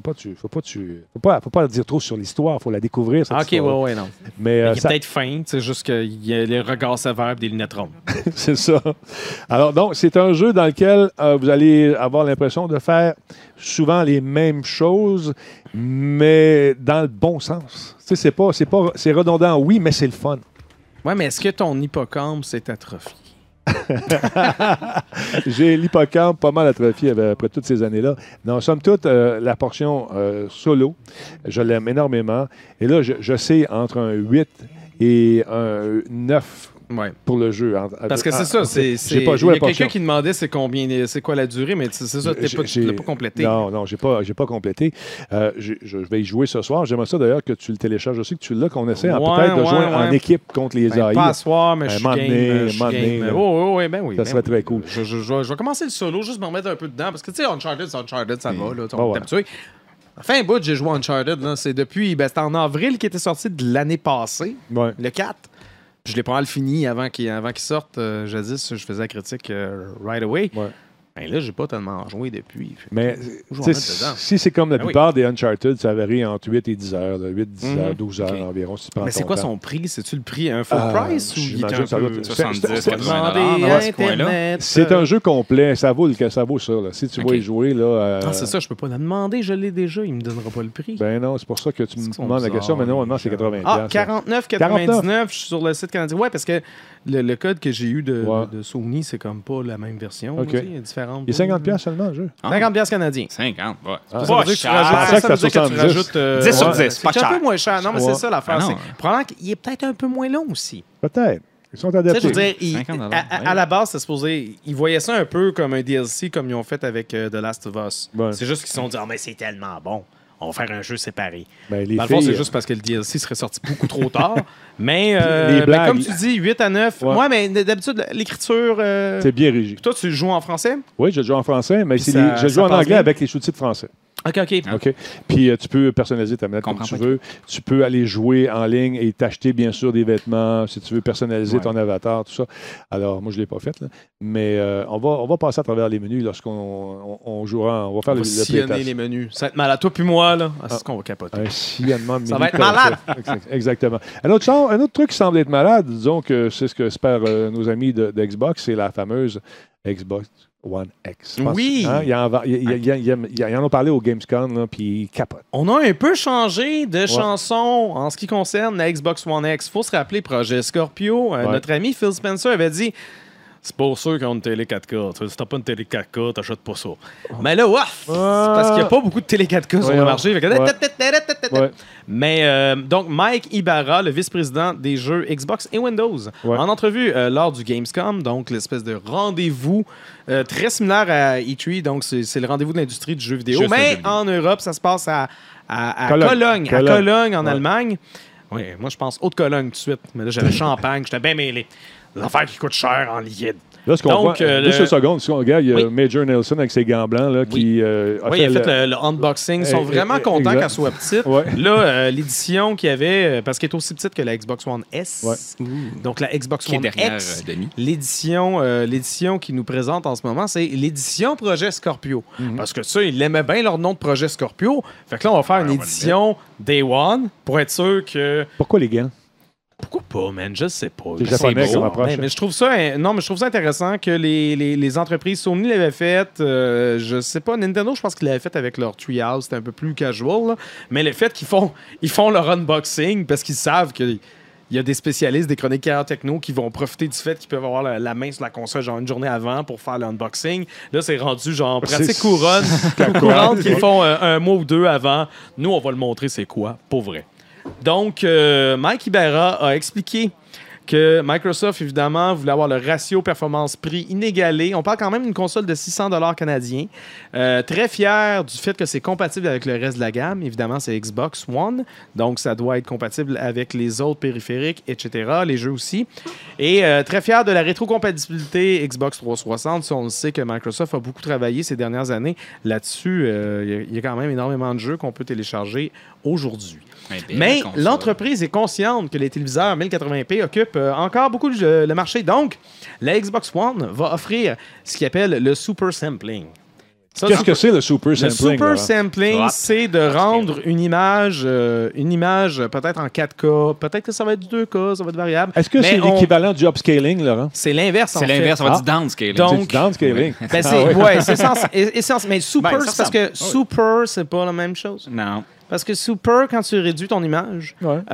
pas dire trop sur l'histoire. Faut la découvrir, cette OK, histoire. ouais, non. Mais, Il est peut-être fin, c'est juste qu'il y a les regards sévères et des lunettes rondes. c'est ça. Alors, donc, c'est un jeu dans lequel vous allez avoir l'impression de faire souvent les mêmes choses, mais dans le bon sens. Tu sais, c'est redondant, oui, mais c'est le fun. Ouais, mais est-ce que ton hippocampe s'est atrophié? J'ai l'hippocampe pas mal atrophié après toutes ces années-là. Non, somme toute, la portion solo, je l'aime énormément. Et là, je sais entre un 8 et un 9 pour le jeu. Parce que c'est ça. J'ai pas joué il y a quelqu'un qui demandait c'est quoi la durée, mais c'est ça, tu l'as pas complété. Non, j'ai pas complété. Je vais y jouer ce soir. J'aimerais ça d'ailleurs que tu le télécharges. Je sais que tu l'as, qu'on essaie peut-être de jouer en équipe contre les AI. Pas à soir, mais je suis game. Oui, ben oui. Ça serait très cool. Je vais commencer le solo, juste me remettre un peu dedans, parce que tu sais, Uncharted, ça va, là, on est habitué. Enfin, un bout, j'ai joué à Uncharted, là. C'est depuis, c'était en avril qu'il était sorti de l'année passée, le 4. Je l'ai pas mal fini avant qu'il sorte. Jadis, je faisais la critique right away. Ouais. Ben là, j'ai pas tellement joué depuis. Mais si c'est comme la plupart des Uncharted, ça varie entre 8 et 10 heures. 8, 10 heures, 12 heures environ. Si tu prends mais c'est quoi son prix? C'est-tu le prix un full price ou il est un peu 70, c'est un jeu complet. Ça vaut ça. Là. Si tu vas y jouer... là. C'est ça, je peux pas la demander. Je l'ai déjà. Il me donnera pas le prix. Ben non, c'est pour ça que tu me demandes la question. Mais normalement, c'est 80$. Ah, 49,99. Je suis sur le site canadien. Ouais, parce que le code que j'ai eu de Sony, c'est comme pas la même version. OK. Il y a différentes. Il est 50$ seulement, le jeu. 50$ canadiens. 50$, ouais. Ça veut dire que tu rajoutes 10 sur 10, c'est un peu moins cher. Non, mais c'est ça l'affaire. Probablement qu'il est peut-être un peu moins long aussi. Peut-être. Ils sont adaptés. Je veux dire, à la base, c'est supposé... Ils voyaient ça un peu comme un DLC, comme ils ont fait avec The Last of Us. Ouais. C'est juste qu'ils se sont dit « Ah, mais c'est tellement bon. On va faire un jeu séparé. » Dans le fond, c'est juste parce que le DLC serait sorti beaucoup trop tard. Mais comme tu dis, 8 à 9. Ouais, mais d'habitude, l'écriture... C'est bien régi. Toi, tu joues en français? Oui, je joue en français, mais je joue en anglais avec les sous-titres français. OK. Puis tu peux personnaliser ta manette comme tu veux. Tu peux aller jouer en ligne et t'acheter, bien sûr, des vêtements si tu veux personnaliser ton avatar, tout ça. Alors, moi, je ne l'ai pas fait, là. Mais on va passer à travers les menus lorsqu'on jouera. On va faire le sillonner les menus. Ça va être malade. Toi puis moi, là. C'est ce qu'on va capoter. Un sillonnement de menus. Ça va être malade! Exactement. Un autre truc qui semble être malade, disons que c'est ce que espèrent nos amis de Xbox, c'est la fameuse Xbox One X. Oui! Hein? Ils en ont parlé au Gamescom, puis ils capotent. On a un peu changé de chanson en ce qui concerne la Xbox One X. Il faut se rappeler Projet Scorpio. Notre ami Phil Spencer avait dit c'est pas sûr qu'on a une télé 4K. Si t'as pas une télé 4K, t'achètes pas ça. Mais là, c'est parce qu'il n'y a pas beaucoup de télé 4K sur le marché. Mais donc, Mike Ibarra, le vice-président des jeux Xbox et Windows, en entrevue lors du Gamescom, donc l'espèce de rendez-vous très similaire à E3, donc c'est le rendez-vous de l'industrie du jeu vidéo. Mais en Europe, ça se passe à Cologne, en Allemagne. Oui, moi, je pense Haute-Cologne tout de suite. Mais là, j'avais Champagne, j'étais bien mêlé. Des affaires qui coûtent cher en liquide. Là, ce qu'on voit, juste une seconde, si on regarde, il y a Major Nelson avec ses gants blancs là, qui il a fait le unboxing. Ils sont vraiment contents qu'elle soit petite. Là, l'édition qu'il y avait, parce qu'elle est aussi petite que la Xbox One S, donc la Xbox One X, l'édition qu'ils nous présentent en ce moment, c'est l'édition Projet Scorpio. Parce que ça, ils aimaient bien leur nom de Projet Scorpio. Fait que là, on va faire une édition Day One pour être sûr que... Pourquoi les gants? Pourquoi pas, man? Je sais pas. C'est japonais comme approche. Mais je trouve ça intéressant que les entreprises Sony l'avaient fait. Je sais pas, Nintendo, je pense qu'ils l'avaient fait avec leur Treehouse. C'était un peu plus casual. Là. Mais le fait qu'ils font leur unboxing parce qu'ils savent qu'il y a des spécialistes, des chroniqueurs techno qui vont profiter du fait qu'ils peuvent avoir la main sur la console genre une journée avant pour faire l'unboxing. Là, c'est rendu genre pratique courante qu'ils font un mois ou deux avant. Nous, on va le montrer c'est quoi, pour vrai. Donc, Mike Ibarra a expliqué que Microsoft, évidemment, voulait avoir le ratio performance-prix inégalé. On parle quand même d'une console de 600 $ canadiens. Très fier du fait que c'est compatible avec le reste de la gamme. Évidemment, c'est Xbox One, donc ça doit être compatible avec les autres périphériques, etc., les jeux aussi. Et très fier de la rétrocompatibilité Xbox 360. Ça, on le sait que Microsoft a beaucoup travaillé ces dernières années là-dessus. Il y a quand même énormément de jeux qu'on peut télécharger aujourd'hui. Mais l'entreprise est consciente que les téléviseurs 1080p occupent encore beaucoup le marché. Donc, la Xbox One va offrir ce qu'il appelle le Super Sampling. Qu'est-ce que c'est le Super Sampling? Le Super Sampling, c'est de rendre une image peut-être en 4K. Peut-être que ça va être 2K, ça va être variable. Est-ce que c'est l'équivalent du upscaling, Laurent? C'est l'inverse, en fait. C'est l'inverse, on va dire downscaling. Donc, c'est du downscaling. Ben c'est essentiel. Mais Super, c'est parce que Super, c'est pas la même chose. Non. Parce que Super, quand tu réduis ton image,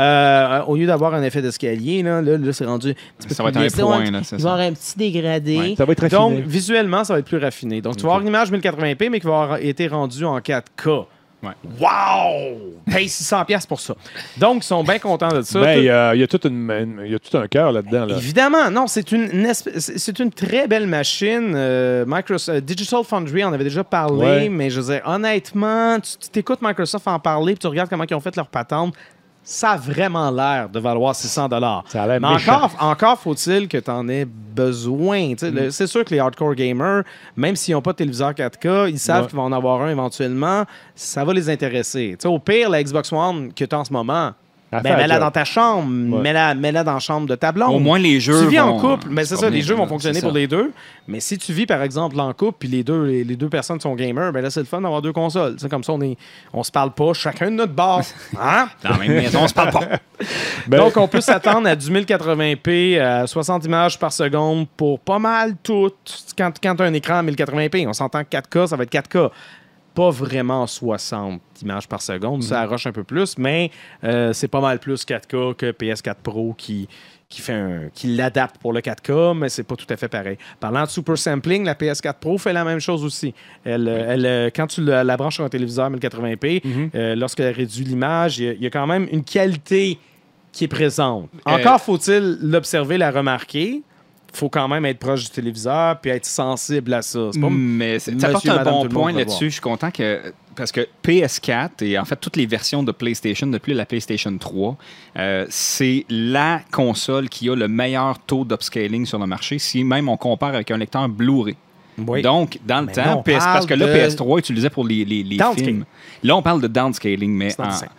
au lieu d'avoir un effet d'escalier, là c'est rendu... Ça va être un point. Là, il va y avoir un petit dégradé. Ouais, ça va être raffiné. Donc, visuellement, ça va être plus raffiné. Donc, tu vas avoir une image 1080p, mais qui va avoir été rendue en 4K. Ouais. Wow! Paye 600$ pour ça. Donc, ils sont bien contents de ça. Ben, il y a tout un cœur là-dedans. Là. Évidemment, non, c'est une très belle machine. Microsoft, Digital Foundry en avait déjà parlé, mais je veux dire, honnêtement, tu t'écoutes Microsoft en parler puis tu regardes comment ils ont fait leur patente. Ça a vraiment l'air de valoir 600 $. Ça a l'air mais encore faut-il que tu en aies besoin. C'est sûr que les hardcore gamers, même s'ils n'ont pas de téléviseur 4K, ils savent qu'ils vont en avoir un éventuellement. Ça va les intéresser. Au pire, la Xbox One que tu as en ce moment, mets-la dans ta chambre, mets-la dans la chambre de ta blonde. Au moins, les jeux. Tu vis en couple, mais c'est ça, les jeux vont fonctionner pour les deux. Mais si tu vis, par exemple, en couple, puis les deux personnes sont gamers, ben là, c'est le fun d'avoir deux consoles. T'sais, comme ça, on se parle pas, chacun de notre bord. Hein? Dans la même maison, on se parle pas. Donc, on peut s'attendre à du 1080p, à 60 images par seconde pour pas mal tout. Quand tu as un écran à 1080p, on s'entend que 4K, ça va être 4K. Pas vraiment 60 images par seconde, ça arroche un peu plus, mais c'est pas mal plus 4K que PS4 Pro qui l'adapte pour le 4K, mais c'est pas tout à fait pareil. Parlant de Super Sampling, la PS4 Pro fait la même chose aussi. Quand tu la branches sur un téléviseur 1080p, lorsqu'elle réduit l'image, il y a quand même une qualité qui est présente. Encore faut-il l'observer, la remarquer. Faut quand même être proche du téléviseur puis être sensible à ça. Mais ça apporte un bon point là-dessus. Je suis content que... Parce que PS4 et en fait toutes les versions de PlayStation depuis la PlayStation 3, c'est la console qui a le meilleur taux d'upscaling sur le marché, si même on compare avec un lecteur Blu-ray. Oui. Donc, dans le temps, parce que là, PS3 utilisait pour les films. Là, on parle de downscaling, mais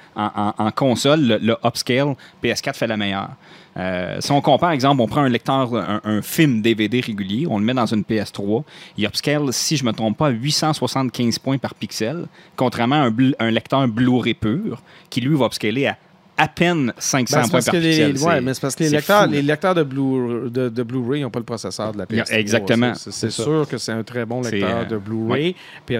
en console, le upscale, PS4 fait la meilleure. Si on compare, par exemple, on prend un lecteur, un film DVD régulier, on le met dans une PS3, il upscale, si je ne me trompe pas, à 875 points par pixel, contrairement à un lecteur Blu-ray pur, qui lui va upscaler à peine 500 points par pixel. Oui, mais c'est parce que les lecteurs de Blu-ray n'ont pas le processeur de la PS3. Exactement. C'est sûr que c'est un très bon lecteur de Blu-ray.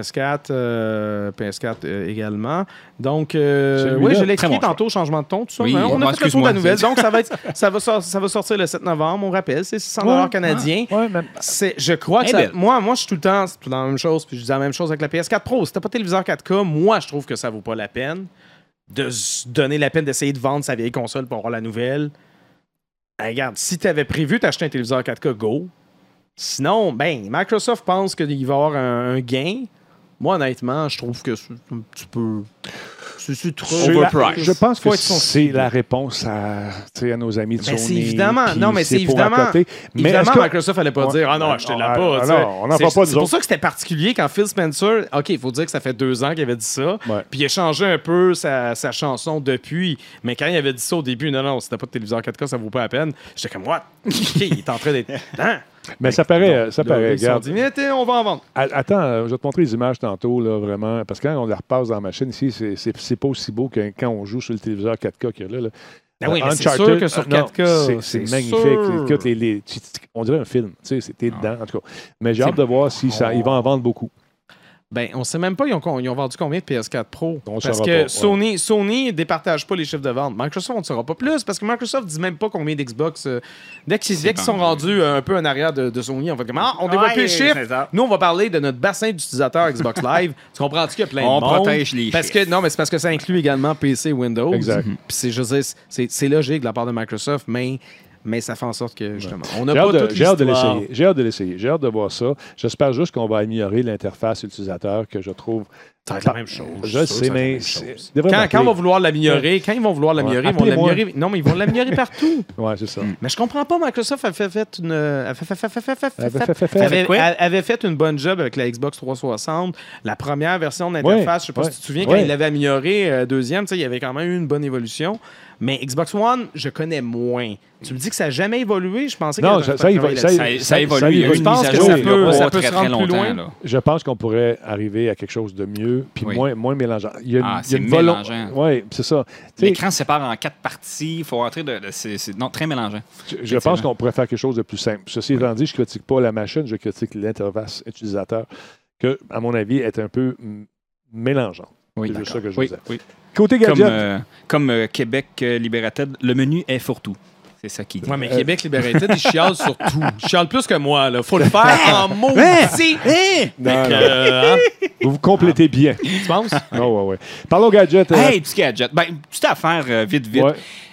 PS4 également. Donc, oui, je l'ai expliqué tantôt, changement de ton, tout ça. Oui, on a fait le tour de la nouvelle. Donc, ça va sortir le 7 novembre, on rappelle. C'est 600 $ canadiens. Je crois que moi, je suis tout le temps dans la même chose, puis je dis la même chose avec la PS4 Pro. Si t'as pas de téléviseur 4K, moi, je trouve que ça vaut pas la peine de se donner la peine d'essayer de vendre sa vieille console pour avoir la nouvelle. Regarde, si tu avais prévu d'acheter un téléviseur 4K, go. Sinon, Microsoft pense qu'il va y avoir un gain. Moi, honnêtement, je trouve que c'est un petit peu... C'est trop overpriced. Je pense que c'est la réponse à nos amis de Sony. C'est évidemment. Non, mais c'est évidemment. Évidemment, Microsoft n'allait pas dire « Ah non, achetez-la pas. » C'est pour ça que c'était particulier quand Phil Spencer... OK, il faut dire que ça fait 2 ans qu'il avait dit ça. Puis il a changé un peu sa chanson depuis. Mais quand il avait dit ça au début, non, si t'as pas de téléviseur 4K, ça vaut pas la peine. J'étais comme « What? » Il est en train d'être... Mais ça paraît, regarde. On va en vendre. Attends, je vais te montrer les images tantôt, là, vraiment. Parce que quand on les repasse dans la machine, ici, c'est pas aussi beau que quand on joue sur le téléviseur 4K qu'il y a là. Oui, mais c'est sûr que sur 4K, c'est magnifique. On dirait un film. Tu sais, t'es dedans, en tout cas. Mais j'ai hâte de voir si ils vont en vendre beaucoup. On ne sait même pas, ils ont vendu combien de PS4 Pro? Parce que Sony ne départage pas les chiffres de vente. Microsoft, on ne saura pas plus, parce que Microsoft ne dit même pas combien d'Xbox. Dès qu'ils sont rendus un peu en arrière de Sony, on fait comme on dévoile plus les chiffres. Nous, on va parler de notre bassin d'utilisateurs Xbox Live. Tu comprends-tu qu'il y a plein de monde? On protège les chiffres. Non, mais c'est parce que ça inclut également PC et Windows. Exact. Puis c'est logique de la part de Microsoft, mais mais ça fait en sorte que, justement, on n'a J'ai pas hâte de- toute j'ai hâte de l'histoire. l'essayer. J'ai hâte de l'essayer. J'ai hâte de voir ça. J'espère juste qu'on va améliorer l'interface utilisateur que je trouve. Ça va être la même chose. Je sais, mais Quand on va vouloir l'améliorer, quand ils vont vouloir l'améliorer, ils vont Appelez-moi. l'améliorer. Non, mais ils vont l'améliorer partout. Ouais, c'est ça. Mais je comprends pas, Microsoft avait fait une. Avec quoi? avait fait une bonne job avec la Xbox 360. La première version d'interface, je sais pas si tu te souviens, quand il l'avait améliorée, deuxième, il y avait quand même eu une bonne évolution. Mais Xbox One, je connais moins. Tu me dis que ça n'a jamais évolué? Je pensais Non, que ça Ça évolue. Il y a eu Je une pense mise à que jour ça il y a peut- pas ça peut très, se très rendre plus longtemps, loin. là. Je pense qu'on pourrait arriver à quelque chose de mieux, puis Oui. moins mélangeant. Il y a Ah, il y a c'est volon- mélangeant. Oui, c'est ça. Tu sais, L'écran se sépare en 4 parties. Il faut entrer de. Non, très mélangeant. je pense qu'on pourrait faire quelque chose de plus simple. Ceci étant dit, je ne critique pas la machine, je critique l'interface utilisateur, que, à mon avis, est un peu mélangeante. Oui, C'est juste ça que je oui, disais. oui. Côté gadget, Comme Québec Libérated, le menu est fourre-tout. C'est ça qui dit. Ouais, mais Québec Libérated, ils chialent sur tout. Ils chialent plus que moi, là. Faut le faire en maudit. non, non, Hein? vous vous complétez bien. Tu penses? Oh, ouais, ouais. Parlons gadget. Hey, petit gadget. Ben, petite affaire, vite. Ouais.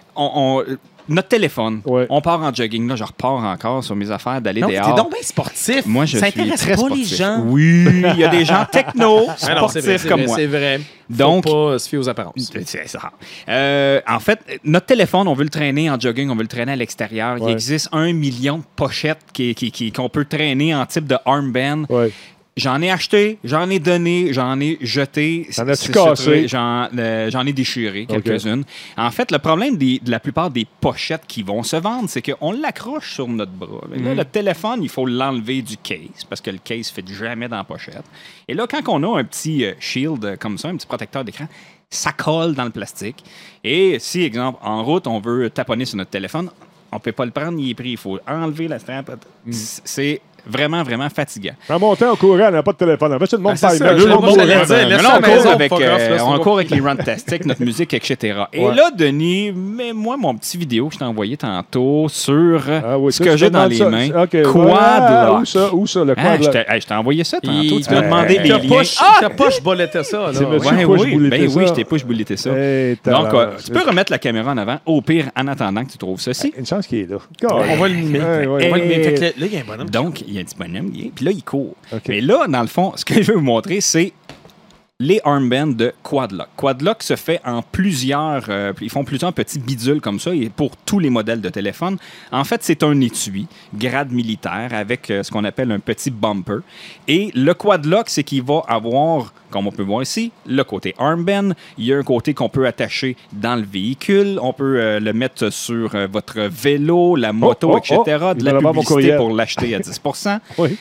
Notre téléphone, Ouais. on part en jogging. Là, je repars encore sur mes affaires d'aller Non, t'es dehors. donc bien sportif. Moi, je ça suis intéresse très pas sportif. les gens. Oui, il y a des gens techno, Ah non, c'est vrai, sportifs comme moi. C'est vrai. Donc- Faut pas se fier aux apparences. C'est ça. En fait, notre téléphone, on veut le traîner en jogging, on veut le traîner à l'extérieur. Il Ouais. existe 1 million de pochettes qu'on peut traîner en type de armband. Ouais. J'en ai acheté, j'en ai donné, j'en ai jeté. T'en as-tu C'est cassé? trouvé, J'en ai déchiré quelques-unes. En fait, le problème de la plupart des pochettes qui vont se vendre, c'est qu'on l'accroche sur notre bras. Mais là, le téléphone, il faut l'enlever du case parce que le case ne fit jamais dans la pochette. Et là, quand on a un petit shield comme ça, un petit protecteur d'écran, ça colle dans le plastique. Et si, exemple, en route, on veut taponner sur notre téléphone, on ne peut pas le prendre, il est pris. Il faut enlever la strap. C'est vraiment, vraiment fatigant. En montant, on courait, on n'a pas de téléphone. En fait, tout le monde Ah, c'est parle. ça, Tout le monde je l'allais courait. dire. Laisse Mais là, ça on à la maison, court avec, fuck off, là, on c'est court avec les Runtastic, notre musique, etc. Et Ouais. là, Denis, mets-moi mon petit vidéo que je t'ai envoyé tantôt sur Ah oui, ce ça, que tu j'ai te dans demandes les ça. mains. OK, Quad voilà. lock. Où ça, le Ah, quad je lock? t'ai envoyé ça tantôt. Il- Tu m'as demandé les T'as liens. ta poche bollettait ça, là. C'est monsieur Ouais, push oui, bulleté ben oui, ça. je t'ai push bulleté ça. Hey, Donc, tabarnak. tu peux remettre la caméra en avant, au pire, en attendant que tu trouves ceci. Une chance qu'il est là. On va le mimer. Ouais, ouais. On va le mimer. Et- Fait que là, il y a un bonhomme. Donc, il y a un petit bonhomme, puis là, il court. OK. Mais là, dans le fond, ce que je veux vous montrer, c'est les armbands de Quadlock. Quadlock se fait en plusieurs... ils font plusieurs petits bidules comme ça, et pour tous les modèles de téléphone. En fait, c'est un étui, grade militaire, avec ce qu'on appelle un petit bumper. Et le Quadlock, c'est qu'il va avoir, comme on peut voir ici, le côté armband. Il y a un côté qu'on peut attacher dans le véhicule. On peut le mettre sur votre vélo, la moto, etc. il De va la avoir mon publicité courriel. pour l'acheter à 10 Oui.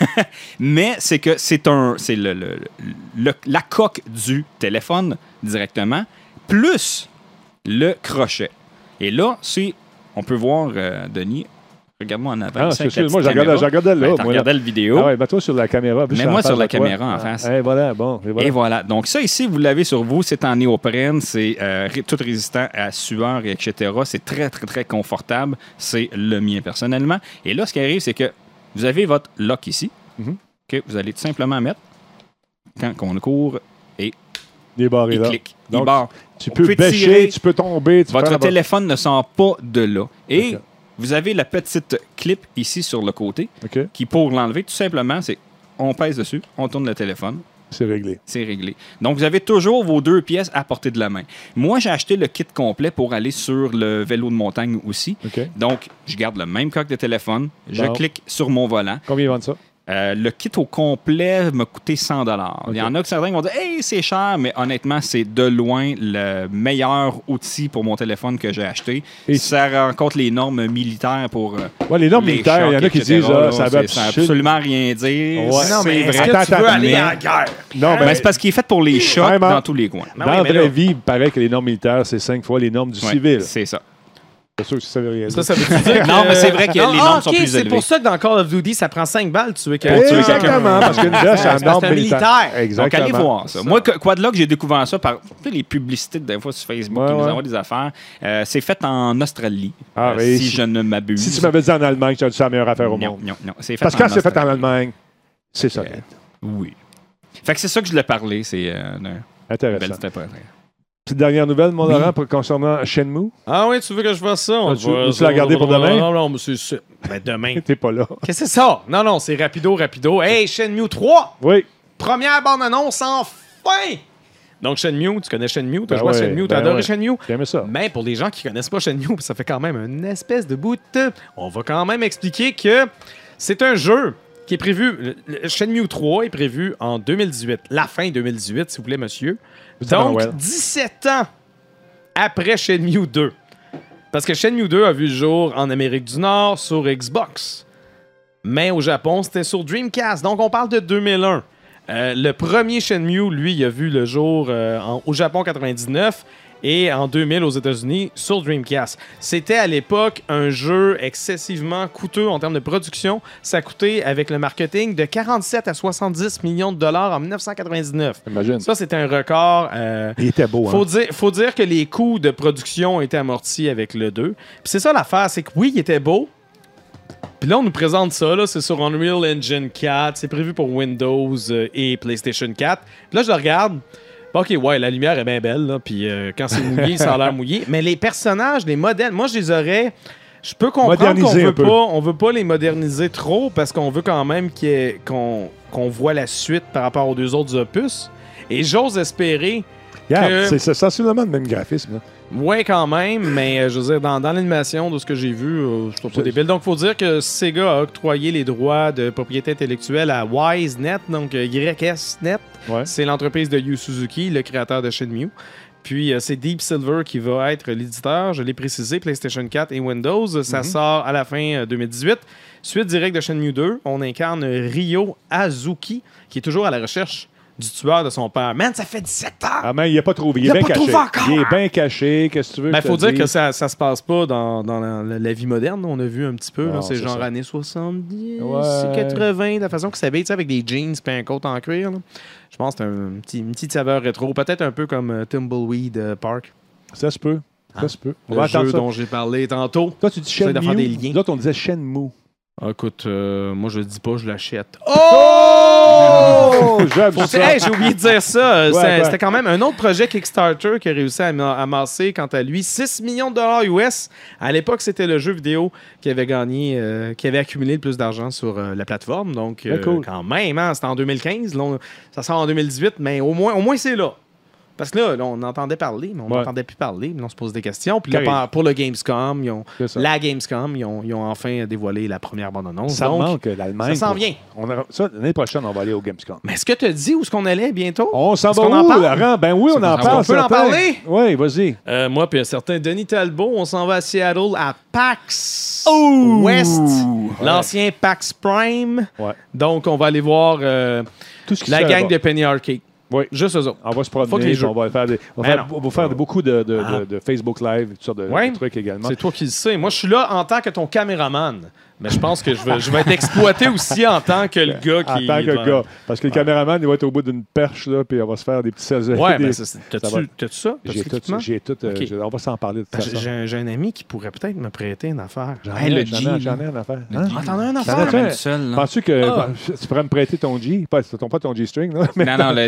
Mais c'est que c'est la coque du téléphone directement, plus le crochet. Et là, on peut voir, Denis, regarde-moi en avant. Ah, ça, avec c'est la sûr. Moi, petite je regardais caméra. là. Tu moi, regardais la vidéo. Ah ouais, mets-toi sur la caméra. puis je suis Mets-moi en face sur la de toi. caméra en face. Et voilà, bon. Et voilà. Donc ça ici, vous l'avez sur vous, c'est en néoprène, c'est tout résistant à sueur, et etc. C'est très, très, très confortable. C'est le mien personnellement. Et là, ce qui arrive, c'est que vous avez votre lock ici, que vous allez tout simplement mettre quand on court et Des barres il là. clique. Donc, Il barre. Tu On peux peut bêcher, tirer. tu peux tomber. Tu peux Votre faire la- téléphone ne sort pas de là. Et OK. vous avez la petite clip ici sur le côté OK, qui, pour l'enlever, tout simplement, c'est on pèse dessus, on tourne le téléphone. c'est réglé. C'est réglé. Donc, vous avez toujours vos 2 pièces à portée de la main. Moi, j'ai acheté le kit complet pour aller sur le vélo de montagne aussi. OK. Donc, je garde le même coque de téléphone. Je Bon. clique sur mon volant. Combien ils vendent ça? Le kit au complet m'a coûté 100 $. Il y en a que certains qui vont dire « Hey, c'est cher! » Mais honnêtement, c'est de loin le meilleur outil pour mon téléphone que j'ai acheté. Et- Ça rencontre les normes militaires pour Ouais, les normes les militaires, il y en a chocs, qui etc., disent là, ça veut ça veut absolument rien dire. Ouais. Non, C'est mais est-ce vrai. que tu veux aller mais- en guerre? Non, Ben, mais c'est parce qu'il est fait pour les chocs Vraiment. dans tous les coins. Ben dans oui, la mais vraie là- vie, il paraît que les normes militaires, c'est 5 fois les normes du Ouais, civil. c'est ça. C'est sûr que ça veut rien dire. Ça veut dire que... Non, mais c'est vrai que les normes sont plus c'est élevées. pour ça que dans Call of Duty, ça prend 5 balles, tu veux que... tuer quelqu'un. Exactement, parce qu'une dèche, c'est C'est un norme un militaire. militaire. Donc, Exactement. allez voir ça. Moi, Quadlock, j'ai découvert ça par tu sais, les publicités que des fois sur Facebook Ouais, qui nous ouais. envoient des affaires. C'est fait en Australie, Ah, mais si je ne m'abuse. Si tu m'avais dit en Allemagne, tu as dit c'est la meilleure affaire au non, monde. non. C'est fait Parce que quand c'est fait en Australie. Allemagne, c'est ça. Oui. Fait que c'est ça que je voulais parler. C'est une belle Intéressant. petite après. Petite dernière nouvelle, mon Laurent, concernant Shenmue. Ah oui, tu veux que je fasse ça? Tu l'as gardé pour demain? Non, mais c'est ça. Ben, demain. T'es pas là. Qu'est-ce que c'est ça? Non, c'est rapido. Hey, Shenmue 3! Oui. Première bande-annonce, enfin! Donc, Shenmue, tu connais Shenmue? T'as joué à Shenmue? T'as adoré Shenmue? J'aimais ça. Mais pour les gens qui connaissent pas Shenmue, ça fait quand même une espèce de bout, on va quand même expliquer que c'est un jeu qui est prévu... Shenmue 3 est prévu en 2018. La fin 2018, s'il vous plaît, monsieur. Donc, 17 ans après Shenmue 2. Parce que Shenmue 2 a vu le jour en Amérique du Nord sur Xbox. Mais au Japon, c'était sur Dreamcast. Donc, on parle de 2001. Le premier Shenmue, lui, il a vu le jour au Japon 99 et en 2000 aux États-Unis sur Dreamcast. C'était à l'époque un jeu excessivement coûteux en termes de production. Ça coûtait, avec le marketing, de 47 à 70 millions de dollars en 1999. Imagine. Ça, c'était un record. Il était beau, Faut dire que les coûts de production étaient amortis avec le 2. Puis c'est ça l'affaire, c'est que oui, il était beau. Puis là, on nous présente ça, là, c'est sur Unreal Engine 4, c'est prévu pour Windows et PlayStation 4. Puis là, je le regarde. OK, ouais, la lumière est bien belle, là, puis quand c'est mouillé, ça a l'air mouillé. Mais les personnages, les modèles, moi, je les aurais... Je peux comprendre qu'on veut pas les moderniser trop parce qu'on veut quand même qu'on voit la suite par rapport aux deux autres opus. Et j'ose espérer que... C'est sensiblement le même graphisme, là. Ouais, quand même, mais je veux dire, dans l'animation de ce que j'ai vu, je trouve pas débile. Donc, il faut dire que Sega a octroyé les droits de propriété intellectuelle à WiseNet, donc YSNet. Ouais. C'est l'entreprise de Yu Suzuki, le créateur de Shenmue. Puis, c'est Deep Silver qui va être l'éditeur. Je l'ai précisé, PlayStation 4 et Windows. Ça sort à la fin 2018. Suite directe de Shenmue 2, on incarne Ryo Azuki, qui est toujours à la recherche du tueur de son père. Man, ça fait 17 ans! Ah, mais il n'est pas trouvé. Il est bien caché. Il est bien caché. Qu'est-ce que tu veux? Il faut dire que ça se passe pas dans la vie moderne. On a vu un petit peu. Non, c'est genre ça. années 70, Ouais. 80, la façon que ça s'habille avec des jeans et un coat en cuir. Là. Je pense que c'est une petite saveur rétro. Peut-être un peu comme Tumbleweed Park. Ça se peut. Ça se peut. On Le va jeu attendre ça. dont j'ai parlé tantôt. Toi, tu dis J'essaie de faire des Shenmue. liens. L'autre, on disait Shenmue. Ah, écoute, moi je le dis pas, je l'achète. Oh! J'aime ça. Hey, j'ai oublié de dire ça. Ouais. C'était quand même un autre projet Kickstarter qui a réussi à amasser, quant à lui, 6 millions de dollars US. À l'époque, c'était le jeu vidéo qui avait gagné, qui avait accumulé le plus d'argent sur la plateforme. Donc, cool. quand même, hein, c'était en 2015. Là, ça sort en 2018, mais au moins c'est là. Parce que là, on entendait parler, mais on n'entendait plus parler. Mais on se pose des questions. Puis là, pour le Gamescom, la Gamescom, ils ont enfin dévoilé la première bande-annonce. Ça manque l'Allemagne. Ça s'en vient. L'année prochaine, on va aller au Gamescom. Mais est-ce que tu as dit où est-ce qu'on allait bientôt? On s'en va qu'on en où, parle? Laurent? Ben oui, on en parle. On peut en parler? Oui, vas-y. Moi puis un certain Denis Talbot, on s'en va à Seattle à PAX West, l'ancien PAX Prime. Ouais. Donc, on va aller voir Tout ce qui la se fait gang là-bas. de Penny Arcade. Oui. Juste eux autres. On va se Faut que les promener, jeux. on va faire beaucoup de Facebook Live, toutes sortes de trucs également. C'est toi qui le sais. Moi, je suis là en tant que ton caméraman. Mais je pense que je vais être exploité aussi en tant que le gars qui... En tant que gars. Parce que le caméraman, il va être au bout d'une perche, là, puis on va se faire des petits selfies. Ouais, ben, t'as-tu ça? J'ai tout. On va s'en parler de toute façon. J'ai un ami qui pourrait peut-être me prêter une affaire. J'en ai une affaire. Hein? T'en as une T'en affaire? as un? Penses-tu que tu pourrais me prêter ton G? Pas ton G-string, là. Mais Non, le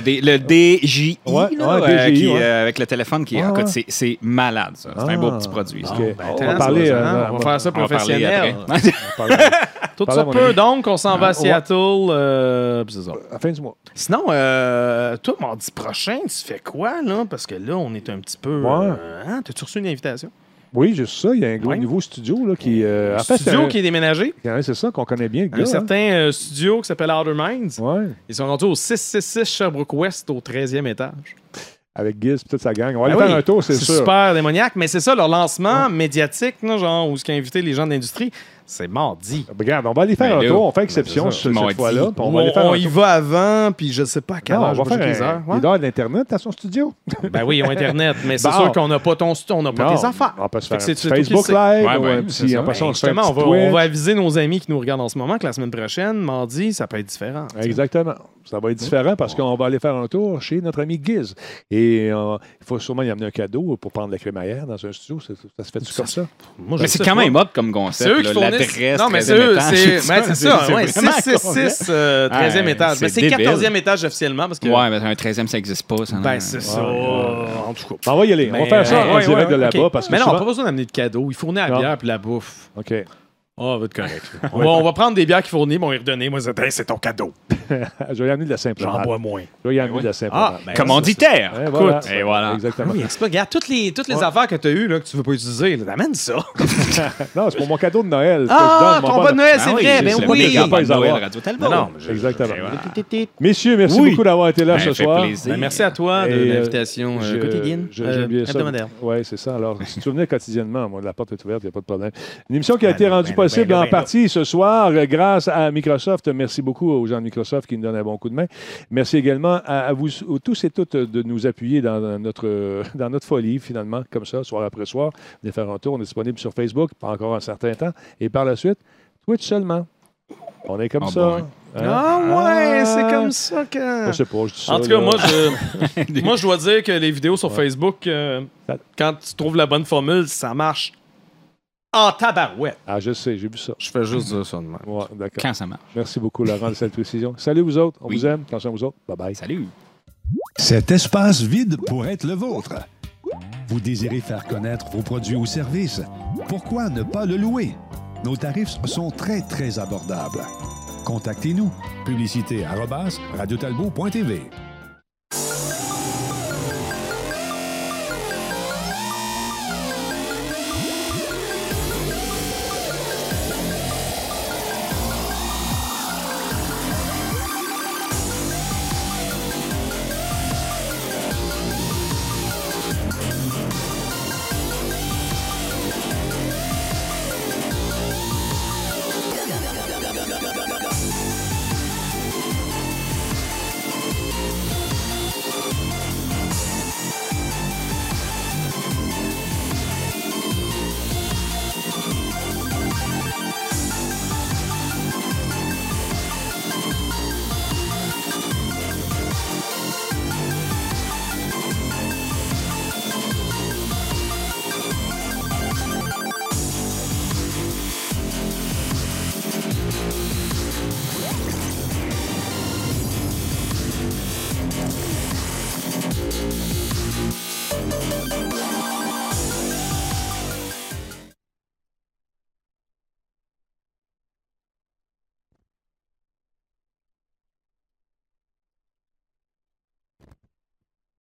DJI, DJI, avec le téléphone qui écoute, c'est malade, ça. C'est un beau petit produit. Ça. on va parler... on va faire ça On va parler professionnel. après. Tout ça peu, donc, on s'en va à Seattle. C'est ça. À la fin du mois. Sinon, toi, mardi prochain, tu fais quoi, là? Parce que là, on est un petit peu... T'as-tu reçu une invitation? Oui, juste ça. Il y a un gros nouveau studio là, qui... Un studio qui est déménagé. C'est ça qu'on connaît bien, le gars. Un certain studio qui s'appelle Outer Minds. Ouais. Ils sont rendus au 666 Sherbrooke West, au 13e étage. Avec Giz et toute sa gang. On va aller faire un tour, c'est sûr. C'est super démoniaque, mais c'est ça, leur lancement médiatique, là, genre, où ils ont invité les gens de l'industrie, c'est mardi. Regarde, on va aller faire un tour, on fait exception cette fois-là. On y va avant, puis je sais pas à quelle heure. On va faire il doit avoir de l'Internet à son studio. Ben oui, ils ont Internet, mais c'est sûr qu'on n'a pas tes affaires. On peut se faire un Facebook Live, justement, on va aviser nos amis qui nous regardent en ce moment que la semaine prochaine, mardi, ça peut être différent. Exactement. Ça va être différent parce qu'on va aller faire un tour chez notre ami Giz. Et il faut sûrement y amener un cadeau pour prendre la crémaillère dans un studio. Ça se fait-tu comme ça? Mais c'est quand même hot comme concept. C'est eux qui fournissent l'adresse. Non, mais 13e étage. c'est ça. Ouais, vraiment 666, 13e étage. Mais c'est débile. 14e étage officiellement parce que. Ouais, mais un 13e, ça n'existe pas. Ça, Ben, c'est ça. En tout cas. On va y aller. On va faire ça en direct de là-bas. OK. Parce que Mais non, souvent- pas besoin d'amener de cadeaux. Il fournit la Non. bière puis la bouffe. OK. On va être correct. On va prendre des bières qu'il fournit, mais on va y redonner. Moi, c'est ton cadeau. Je vais y amener de la simple J'en malt. bois moins. Je vais y amener de la simple Ah, malt. ben, Commanditaire. Ouais, voilà. Et voilà. Exactement. Oui, c'est pas. Regarde, toutes les affaires que tu as eues là, que tu veux pas utiliser, là, t'amènes ça. Non, c'est pour mon cadeau de Noël. que Ah, je donne, ton mon pas de Noël, Ah c'est oui, vrai. c'est Ben le oui. méga pas bon les Noël avoir. Radio Talbot. Non, je- exactement. Et voilà. Messieurs, merci Oui. beaucoup d'avoir été là Ben, ce fait soir. plaisir. Ben, merci à toi de Et, l'invitation quotidienne, J'aime bien ça. hebdomadaire. Oui, c'est ça. Alors, si tu venais quotidiennement, moi, la porte est ouverte, il n'y a pas de problème. Une émission qui a été rendue possible en partie ce soir grâce à Microsoft. Merci beaucoup aux gens de Microsoft qui nous donnent un bon coup de main. Merci également à vous tous et toutes de nous appuyer dans notre folie, finalement, comme ça, soir après soir. Venez faire un tour. On est disponible sur Facebook, pas encore un certain temps. Et par la suite, Twitch seulement. On est comme Ah ça. bon. Hein? Ah ouais, c'est comme ça que. Je sais pas, je dis ça. En tout cas, là. moi, je dois dire que les vidéos sur Facebook, quand tu trouves la bonne formule, ça marche en tabarouette. Ah, je sais, j'ai vu ça. Je fais juste dire ça de même. Ouais, d'accord. Quand ça marche. Merci beaucoup, Laurent, de cette précision. Salut, vous autres. On Oui. vous aime. Attention à vous autres. Bye-bye. Salut. Cet espace vide pourrait être le vôtre. Vous désirez faire connaître vos produits ou services? Pourquoi ne pas le louer? Nos tarifs sont très, très abordables. Contactez-nous. Publicité @radiotalbot.tv.